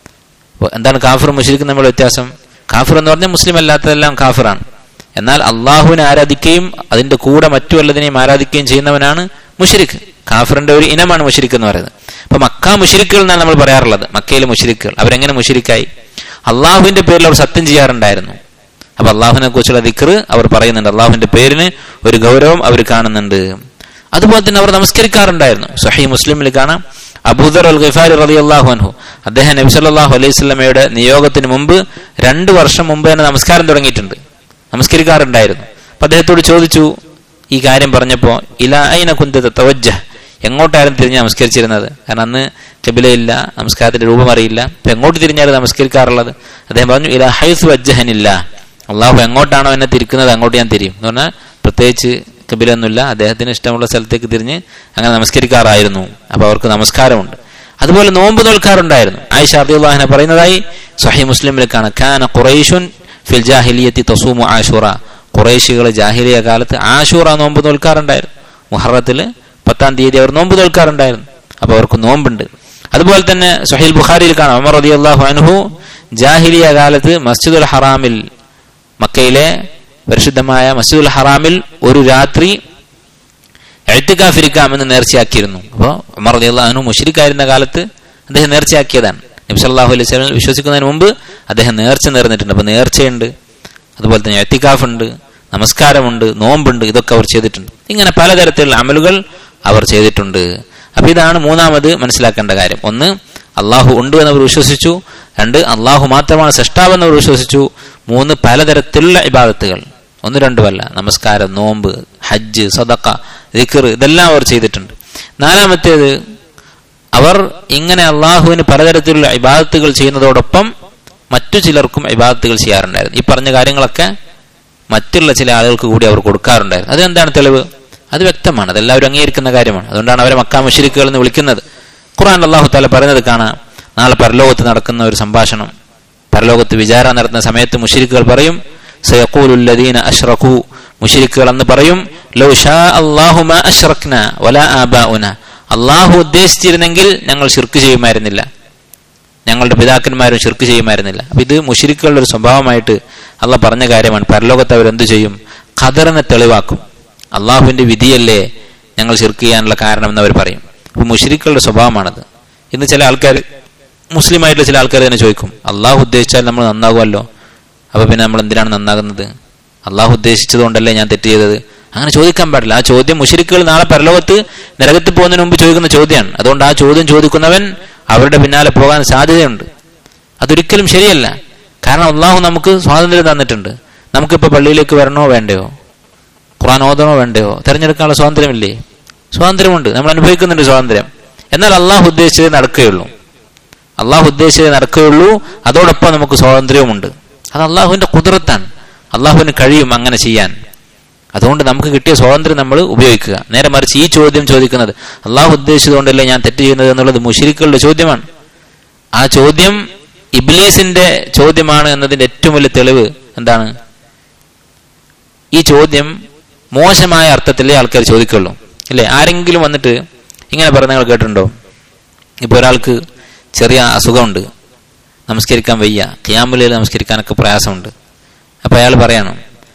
എന്താണ് കാഫിർ മുശ്രിക്ക് നമ്മൾ വ്യത്യാസം? കാഫിർ എന്ന് പറഞ്ഞാൽ മുസ്ലിം അല്ലാത്തതെല്ലാം കാഫിറാണ്. എന്നാൽ അള്ളാഹുവിനെ ആരാധിക്കുകയും അതിന്റെ കൂടെ മറ്റു വല്ലതിനെയും ആരാധിക്കുകയും ചെയ്യുന്നവനാണ് മുശ്രിക്ക്. കാഫിറിന്റെ ഒരു ഇനമാണ് മുശ്രിക്ക് എന്ന് പറയുന്നത്. അപ്പൊ മക്ക മുശ്രിക്കുകൾ എന്നാണ് നമ്മൾ പറയാറുള്ളത്. മക്കയിലെ മുശ്രിക്കുകൾ അവരെങ്ങനെ മുശ്രിക്കായി? അള്ളാഹുവിന്റെ പേരിൽ അവർ സത്യം ചെയ്യാറുണ്ടായിരുന്നു. അപ്പൊ അള്ളാഹുവിനെ കുറിച്ചുള്ള ദിക്ർ അവർ പറയുന്നുണ്ട്, അള്ളാഹുവിന്റെ പേരിന് ഒരു ഗൗരവം അവർ കാണുന്നുണ്ട്. അതുപോലെ തന്നെ അവർ നമസ്കരിക്കാറുണ്ടായിരുന്നു. സ്വഹീഹ് മുസ്ലിമിൽ കാണാം, അബൂദർ അൽ ഗിഫാരി റളിയല്ലാഹു അൻഹു, അദ്ദേഹം നബി സല്ലല്ലാഹു അലൈഹി വസല്ലമയുടെ നിയോഗത്തിന് മുമ്പ് രണ്ടു വർഷം മുമ്പ് തന്നെ നമസ്കാരം തുടങ്ങിയിട്ടുണ്ട്, നമസ്കരിക്കാറുണ്ടായിരുന്നു. അപ്പൊ അദ്ദേഹത്തോട് ചോദിച്ചു ഈ കാര്യം പറഞ്ഞപ്പോ, ഇലാ ഐന കുന്ത തതവജ്ജഹ്, എങ്ങോട്ടായിരുന്നു തിരിഞ്ഞ് നമസ്കരിച്ചിരുന്നത്? കാരണം അന്ന് ഖിബ്ലയില്ല, നമസ്കാരത്തിന്റെ രൂപം അറിയില്ല, അപ്പൊ എങ്ങോട്ട് തിരിഞ്ഞായിരുന്നു നമസ്കരിക്കാറുള്ളത്? അദ്ദേഹം പറഞ്ഞു, ഇലാ ഹൈസു വജ്ജഹനില്ല, അള്ളാഹു എങ്ങോട്ടാണോ എന്നെ തിരിക്കുന്നത് അങ്ങോട്ട് ഞാൻ തിരിയും എന്ന് പറഞ്ഞാൽ പ്രത്യേകിച്ച് ഖിബ്ലയൊന്നുമില്ല, അദ്ദേഹത്തിന് ഇഷ്ടമുള്ള സ്ഥലത്തേക്ക് തിരിഞ്ഞ് അങ്ങനെ നമസ്കരിക്കാറായിരുന്നു. അപ്പൊ അവർക്ക് നമസ്കാരമുണ്ട്. അതുപോലെ നോമ്പ് നോൽക്കാറുണ്ടായിരുന്നു. ആയിഷ റളിയല്ലാഹു അൻഹ പറയുന്നതായി സ്വഹീഹ് മുസ്ലിമിൽ കാണാം, കാന ഖുറൈശുൻ ഫിൽ ജാഹിലിയത്തി തസൂമു ആശൂറ, ഖുറൈശികൾ ജാഹിലിയ കാലത്ത് ആശൂറ നോമ്പ് നോൽക്കാറുണ്ടായിരുന്നു. മുഹറത്തില് പത്താം തീയതി അവർ നോമ്പ് നോൽക്കാറുണ്ടായിരുന്നു. അപ്പൊ അവർക്ക് നോമ്പുണ്ട്. അതുപോലെ തന്നെ സ്വഹീഹ് ബുഖാരിയിൽ കാണാം, ഉമർ റളിയല്ലാഹു അൻഹു ജാഹിലിയ കാലത്ത് മസ്ജിദുൽ ഹറാമിൽ, മക്കയിലെ പരിശുദ്ധമായ മസ്ജിദുൽ ഹറാമിൽ ഒരു രാത്രി ഇഅ്തികാഫിരിക്കാമെന്ന് നേർച്ചയാക്കിയിരുന്നു. അപ്പോൾ ഉമർ റളിയല്ലാഹു അൻഹു മുശ്രിക്കായിരുന്ന കാലത്ത് അദ്ദേഹം നേർച്ചയാക്കിയതാണ്. നബി സല്ലല്ലാഹു അലൈഹി വസല്ലം വിശ്വസിക്കുന്നതിന് മുമ്പ് അദ്ദേഹം നേർച്ച നേർന്നിട്ടുണ്ട്. അപ്പൊ നേർച്ചയുണ്ട്, അതുപോലെ തന്നെ ഇഅ്തികാഫ് ഉണ്ട്, നമസ്കാരമുണ്ട്, നോമ്പുണ്ട്, ഇതൊക്കെ അവർ ചെയ്തിട്ടുണ്ട്. ഇങ്ങനെ പലതരത്തിലുള്ള അമലുകൾ അവർ ചെയ്തിട്ടുണ്ട്. അപ്പൊ ഇതാണ് മൂന്നാമത് മനസ്സിലാക്കേണ്ട കാര്യം. ഒന്ന്, അള്ളാഹു ഉണ്ട് എന്നവർ വിശ്വസിച്ചു. രണ്ട്, അള്ളാഹു മാത്രമാണ് സൃഷ്ടാവെന്നവർ വിശ്വസിച്ചു. മൂന്ന്, പലതരത്തിലുള്ള ഇബാദത്തുകൾ, ഒന്ന് രണ്ടുമല്ല, നമസ്കാരം, നോമ്പ്, ഹജ്ജ്, സദഖ, ദിക്ർ, ഇതെല്ലാം അവർ ചെയ്തിട്ടുണ്ട്. നാലാമത്തേത്, അവർ ഇങ്ങനെ അള്ളാഹുവിന് പലതരത്തിലുള്ള ഇബാദത്തുകൾ ചെയ്യുന്നതോടൊപ്പം മറ്റു ചിലർക്കും ഇബാദത്തുകൾ ചെയ്യാറുണ്ടായിരുന്നു. ഈ പറഞ്ഞ കാര്യങ്ങളൊക്കെ മറ്റുള്ള ചില ആളുകൾക്ക് കൂടി അവർ കൊടുക്കാറുണ്ടായിരുന്നു. അതെന്താണ് തെളിവ്? അത് വ്യക്തമാണ്, അതെല്ലാവരും അംഗീകരിക്കുന്ന കാര്യമാണ്. അതുകൊണ്ടാണ് അവരെ മക്കാ മുശ്രിക്കുകൾ എന്ന് വിളിക്കുന്നത്. ഖുർആൻ അല്ലാഹു തആല പറയുന്നത് കാണാം, നാളെ പരലോകത്ത് നടക്കുന്ന ഒരു സംഭാഷണം, പരലോകത്ത് വിചാരണ നടത്തുന്ന സമയത്ത് മുശ്രിക്കുകൾ പറയും, സയഖൂലുൽ ലദീന അശ്റകൂ, മുശ്രിക്കുകൾ എന്ന് പറയും, ലൗ ഷാ അല്ലാഹു മാ അശ്റക്നാ വലാ ആബാഉനാ, അള്ളാഹു ഉദ്ദേശിച്ചിരുന്നെങ്കിൽ ഞങ്ങൾ ശിർക്ക് ചെയ്യുമായിരുന്നില്ല, ഞങ്ങളുടെ പിതാക്കന്മാരും ശിർക്ക് ചെയ്യുമായിരുന്നില്ല. അപ്പൊ ഇത് മുശ്രിക്കുകളുടെ ഒരു സ്വഭാവമായിട്ട് അള്ളാഹ് പറഞ്ഞ കാര്യമാണ്. പരലോകത്ത് അവരെന്തു ചെയ്യും? ഖദറിനെ തെളിവാക്കും. അള്ളാഹുവിന്റെ വിധിയല്ലേ ഞങ്ങൾ ശിർക്ക് ചെയ്യാനുള്ള കാരണം എന്ന് അവർ പറയും. അപ്പൊ മുശ്രിക്കുകളുടെ സ്വഭാവമാണത്. ഇന്ന് ചില ആൾക്കാർ, മുസ്ലിം ആയിട്ടുള്ള ചില ആൾക്കാർ തന്നെ ചോദിക്കും, അള്ളാഹു ഉദ്ദേശിച്ചാൽ നമ്മൾ നന്നാകുമല്ലോ, അപ്പൊ പിന്നെ നമ്മൾ എന്തിനാണ് നന്നാകുന്നത്? അള്ളാഹു ഉദ്ദേശിച്ചത് കൊണ്ടല്ലേ ഞാൻ തെറ്റ് ചെയ്തത്? അങ്ങനെ ചോദിക്കാൻ പാടില്ല. ആ ചോദ്യം മുശ്രിക്കുകൾ നാളെ പരലോകത്ത് നരകത്തിൽ പോകുന്നതിന് മുമ്പ് ചോദിക്കുന്ന ചോദ്യമാണ്. അതുകൊണ്ട് ആ ചോദ്യം ചോദിക്കുന്നവൻ അവരുടെ പിന്നാലെ പോകാൻ സാധ്യതയുണ്ട്. അതൊരിക്കലും ശരിയല്ല. കാരണം അള്ളാഹു നമുക്ക് സ്വാതന്ത്ര്യം തന്നിട്ടുണ്ട്. നമുക്കിപ്പോൾ പള്ളിയിലേക്ക് വരണോ വേണ്ടയോ, ഖുർആൻ ഓതണോ വേണ്ടയോ, തിരഞ്ഞെടുക്കാനുള്ള സ്വാതന്ത്ര്യമില്ലേ? സ്വാതന്ത്ര്യമുണ്ട്, നമ്മൾ അനുഭവിക്കുന്നുണ്ട് സ്വാതന്ത്ര്യം. എന്നാൽ അള്ളാഹു ഉദ്ദേശിച്ചതേ നടക്കുകയുള്ളൂ. അള്ളാഹു ഉദ്ദേശിച്ചതേ നടക്കുകയുള്ളൂ. അതോടൊപ്പം നമുക്ക് സ്വാതന്ത്ര്യവുമുണ്ട്. അത് അള്ളാഹുവിന്റെ ഖുദ്റത്താണ്. അള്ളാഹുവിന് കഴിയും അങ്ങനെ ചെയ്യാൻ. അതുകൊണ്ട് നമുക്ക് കിട്ടിയ സ്വാതന്ത്ര്യം നമ്മൾ ഉപയോഗിക്കുക. നേരെ മറിച്ച് ഈ ചോദ്യം ചോദിക്കുന്നത് അള്ളാഹു ഉദ്ദേശിച്ചതുകൊണ്ടല്ലേ ഞാൻ തെറ്റ് ചെയ്യുന്നത് എന്നുള്ളത് മുശ്രിക്കുകളുടെ ചോദ്യമാണ്. ആ ചോദ്യം ഇബ്ലീസിന്റെ ചോദ്യമാണ് എന്നതിന്റെ ഏറ്റവും വലിയ തെളിവ് എന്താണ്? ഈ ചോദ്യം മോശമായ അർത്ഥത്തിലേ ആൾക്കാർ ചോദിക്കുള്ളൂ, ഇല്ലേ? ആരെങ്കിലും വന്നിട്ട് ഇങ്ങനെ പറഞ്ഞ നിങ്ങൾ കേട്ടിട്ടുണ്ടോ? ഇപ്പൊ ഒരാൾക്ക് ചെറിയ അസുഖമുണ്ട്, നമസ്കരിക്കാൻ വയ്യ, ഖിയാമുൽ ലൈൽ നമസ്കരിക്കാനൊക്കെ പ്രയാസമുണ്ട്. അപ്പൊ അയാൾ പറയാണ്,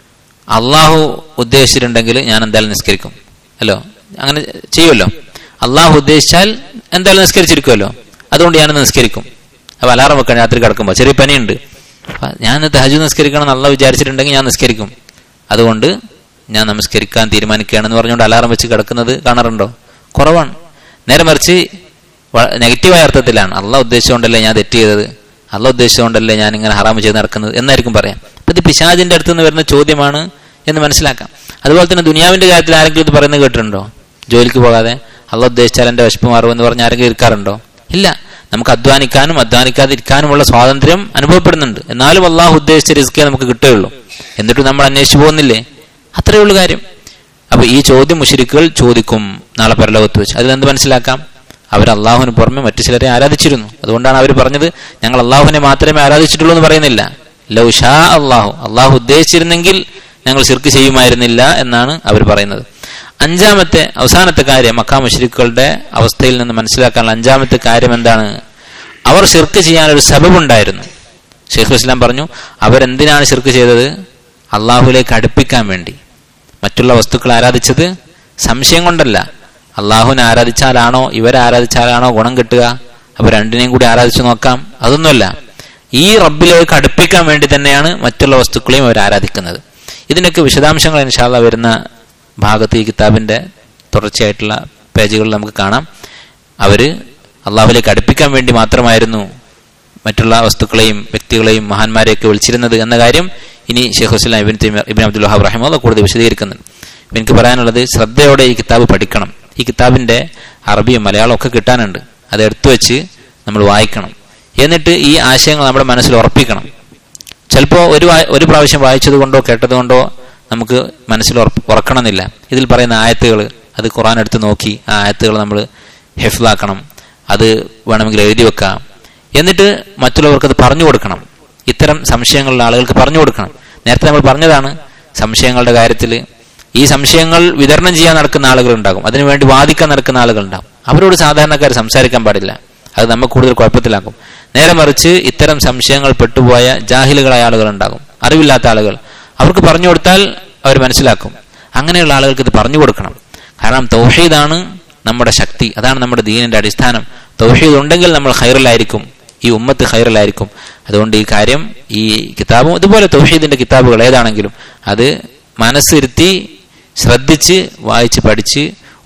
അള്ളാഹു ഉദ്ദേശിച്ചിട്ടുണ്ടെങ്കിൽ ഞാൻ എന്തായാലും നിസ്കരിക്കും അല്ലോ, അങ്ങനെ ചെയ്യുമല്ലോ. അള്ളാഹു ഉദ്ദേശിച്ചാൽ എന്തായാലും നിസ്കരിച്ചിരിക്കുമല്ലോ, അതുകൊണ്ട് ഞാനൊന്ന് നിസ്കരിക്കും. അപ്പൊ അലാറം വെക്കാൻ രാത്രി കിടക്കുമ്പോൾ ചെറിയ പനിയുണ്ട്, ഞാൻ തഹജ്ജുദ് നിസ്കരിക്കണം എന്ന് അള്ളാഹു വിചാരിച്ചിട്ടുണ്ടെങ്കിൽ ഞാൻ നിസ്കരിക്കും, അതുകൊണ്ട് ഞാൻ നമസ്കരിക്കാൻ തീരുമാനിക്കുകയാണെന്ന് പറഞ്ഞുകൊണ്ട് അലാറം വെച്ച് കിടക്കുന്നത് കാണാറുണ്ടോ? കുറവാണ്. നേരെ മറിച്ച് നെഗറ്റീവായ അർത്ഥത്തിലാണ്, അള്ളാഹ് ഉദ്ദേശിച്ചുകൊണ്ടല്ലേ ഞാൻ തെറ്റ് ചെയ്തത്, അള്ളാഹ് ഉദ്ദേശിച്ചുകൊണ്ടല്ലേ ഞാൻ ഇങ്ങനെ ഹറാമ് ചെയ്ത് നടക്കുന്നത് എന്നായിരിക്കും പറയാം. അപ്പൊ ഇത് പിശാചിന്റെ അടുത്ത് നിന്ന് വരുന്ന ചോദ്യമാണ് എന്ന് മനസ്സിലാക്കാം. അതുപോലെ തന്നെ ദുനിയാവിന്റെ കാര്യത്തിൽ ആരെങ്കിലും ഇത് പറയുന്നത് കേട്ടിട്ടുണ്ടോ? ജോലിക്ക് പോകാതെ അള്ളാഹ് ഉദ്ദേശിച്ചാൽ എന്റെ വിശപ്പ് മാറും എന്ന് പറഞ്ഞ് ആരെങ്കിലും ഇരിക്കാറുണ്ടോ? ഇല്ല. നമുക്ക് അധ്വാനിക്കാനും അധ്വാനിക്കാതിരിക്കാനുമുള്ള സ്വാതന്ത്ര്യം അനുഭവപ്പെടുന്നുണ്ട്. എന്നാലും അള്ളാഹു ഉദ്ദേശിച്ച റിസ്കേ നമുക്ക് കിട്ടുകയുള്ളൂ. എന്നിട്ട് നമ്മൾ അന്വേഷിച്ചു പോകുന്നില്ലേ? അത്രയേ ഉള്ളൂ കാര്യം. അപ്പൊ ഈ ചോദ്യം മുശ്രിക്കുകൾ ചോദിക്കും നാളെ പരലോകത്ത് വെച്ച്. അതിലെന്ത് മനസ്സിലാക്കാം? അവർ അള്ളാഹുവിന് പുറമെ മറ്റു ചിലരെ ആരാധിച്ചിരുന്നു. അതുകൊണ്ടാണ് അവർ പറഞ്ഞത് ഞങ്ങൾ അള്ളാഹുവിനെ മാത്രമേ ആരാധിച്ചിട്ടുള്ളൂ എന്ന് പറയുന്നില്ല. ലൗ ഷാ അള്ളാഹു, അള്ളാഹു ഉദ്ദേശിച്ചിരുന്നെങ്കിൽ ഞങ്ങൾ ശിർക്ക് ചെയ്യുമായിരുന്നില്ല എന്നാണ് അവർ പറയുന്നത്. അഞ്ചാമത്തെ അവസാനത്തെ കാര്യം, മക്കാ മുശ്രിക്കുകളുടെ അവസ്ഥയിൽ നിന്ന് മനസ്സിലാക്കാനുള്ള അഞ്ചാമത്തെ കാര്യം എന്താണ്? അവർ ശിർക്ക് ചെയ്യാനൊരു സബബുണ്ടായിരുന്നു. ശൈഖുൽ ഇസ്ലാം പറഞ്ഞു, അവരെന്തിനാണ് ശിർക്ക് ചെയ്തത്? അള്ളാഹുലേക്ക് അടുപ്പിക്കാൻ വേണ്ടി. മറ്റുള്ള വസ്തുക്കൾ ആരാധിച്ചത് സംശയം കൊണ്ടല്ല. അള്ളാഹുവിനെ ആരാധിച്ചാലാണോ ഇവരെ ആരാധിച്ചാലാണോ ഗുണം കിട്ടുക? അപ്പൊ രണ്ടിനെയും കൂടി ആരാധിച്ചു നോക്കാം, അതൊന്നുമല്ല. ഈ റബ്ബിലേക്ക് അടുപ്പിക്കാൻ വേണ്ടി തന്നെയാണ് മറ്റുള്ള വസ്തുക്കളെയും അവർ ആരാധിക്കുന്നത്. ഇതിനൊക്കെ വിശദാംശങ്ങൾ ഇൻഷാ അല്ലാഹ് വരുന്ന ഭാഗത്ത് ഈ കിതാബിന്റെ തുടർച്ചയായിട്ടുള്ള പേജുകളിൽ നമുക്ക് കാണാം. അവര് അള്ളാഹുലേക്ക് അടുപ്പിക്കാൻ വേണ്ടി മാത്രമായിരുന്നു മറ്റുള്ള വസ്തുക്കളെയും വ്യക്തികളെയും മഹാന്മാരെയൊക്കെ വിളിച്ചിരുന്നത് എന്ന കാര്യം ഇനി ശൈഖുൽ ഇസ്ലാം ഇബ്നു തൈമിയ്യ ഇബ്നു അബ്ദുൽ വഹാബ് റഹിമഹുല്ലാഹ് കൂടുതൽ വിശദീകരിക്കുന്നുണ്ട്. എനിക്ക് പറയാനുള്ളത്, ശ്രദ്ധയോടെ ഈ കിതാബ് പഠിക്കണം. ഈ കിതാബിന്റെ അറബിയും മലയാളം ഒക്കെ കിട്ടാനുണ്ട്. അത് എടുത്തു വെച്ച് നമ്മൾ വായിക്കണം. എന്നിട്ട് ഈ ആശയങ്ങൾ നമ്മുടെ മനസ്സിൽ ഉറപ്പിക്കണം. ചിലപ്പോൾ ഒരു ഒരു പ്രാവശ്യം വായിച്ചത് കൊണ്ടോ കേട്ടത് കൊണ്ടോ നമുക്ക് മനസ്സിൽ ഉറക്കണമെന്നില്ല. ഇതിൽ പറയുന്ന ആയത്തുകൾ, അത് ഖുർആൻ എടുത്ത് നോക്കി ആ ആയത്തുകൾ നമ്മൾ ഹിഫ്ളാക്കണം. അത് വേണമെങ്കിൽ എഴുതി വെക്കാം. എന്നിട്ട് മറ്റുള്ളവർക്ക് അത് പറഞ്ഞു കൊടുക്കണം. ഇത്തരം സംശയങ്ങളുള്ള ആളുകൾക്ക് പറഞ്ഞു കൊടുക്കണം. നേരത്തെ നമ്മൾ പറഞ്ഞതാണ്, സംശയങ്ങളുടെ കാര്യത്തിൽ ഈ സംശയങ്ങൾ വിതരണം ചെയ്യാൻ നടക്കുന്ന ആളുകൾ ഉണ്ടാകും, അതിനുവേണ്ടി വാദിക്കാൻ നടക്കുന്ന ആളുകൾ ഉണ്ടാകും. അവരോട് സാധാരണക്കാർ സംസാരിക്കാൻ പാടില്ല, അത് നമ്മൾ കൂടുതൽ കുഴപ്പത്തിലാക്കും. നേരെ മറിച്ച് ഇത്തരം സംശയങ്ങൾ പെട്ടുപോയ ജാഹിലുകളായ ആളുകൾ ഉണ്ടാകും, അറിവില്ലാത്ത ആളുകൾ. അവർക്ക് പറഞ്ഞു കൊടുത്താൽ അവർ മനസ്സിലാക്കും. അങ്ങനെയുള്ള ആളുകൾക്ക് ഇത് പറഞ്ഞു കൊടുക്കണം. കാരണം തൗഹീദാണ് നമ്മുടെ ശക്തി, അതാണ് നമ്മുടെ ദീനിന്റെ അടിസ്ഥാനം. തൗഹീദ് ഉണ്ടെങ്കിൽ നമ്മൾ ഖൈറിലായിരിക്കും, ഈ ഉമ്മത്ത് ഖൈറിലായിരിക്കും. അതുകൊണ്ട് ഈ കാര്യം, ഈ കിതാബും ഇതുപോലെ തൗഹീദിന്റെ കിതാബുകൾ ഏതാണെങ്കിലും അത് മനസ്സിരുത്തി ശ്രദ്ധിച്ച് വായിച്ച് പഠിച്ച്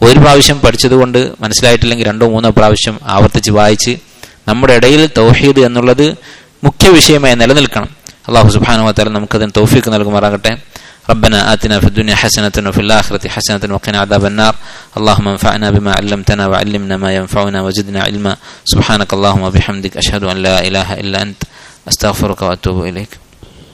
ഒരു പ്രാവശ്യം പഠിച്ചതുകൊണ്ട് മനസ്സിലായിട്ടില്ലെങ്കിൽ രണ്ടോ മൂന്നോ പ്രാവശ്യം ആവർത്തിച്ച് വായിച്ച് നമ്മുടെ ഇടയിൽ തൗഹീദ് എന്നുള്ളത് മുഖ്യ വിഷയമായി നിലനിൽക്കണം. അല്ലാഹു സുബ്ഹാനഹു വ തആല നമുക്കതിന് തൗഫീഖ് നൽകുമാറാകട്ടെ. ربنا آتنا في الدنيا حسنة وفي الآخرة حسنة وقنا عذاب النار. اللهم انفعنا بما علمتنا وعلمنا ما ينفعنا وزدنا علما. سبحانك اللهم وبحمدك أشهد أن لا إله إلا أنت أستغفرك وأتوب إليك.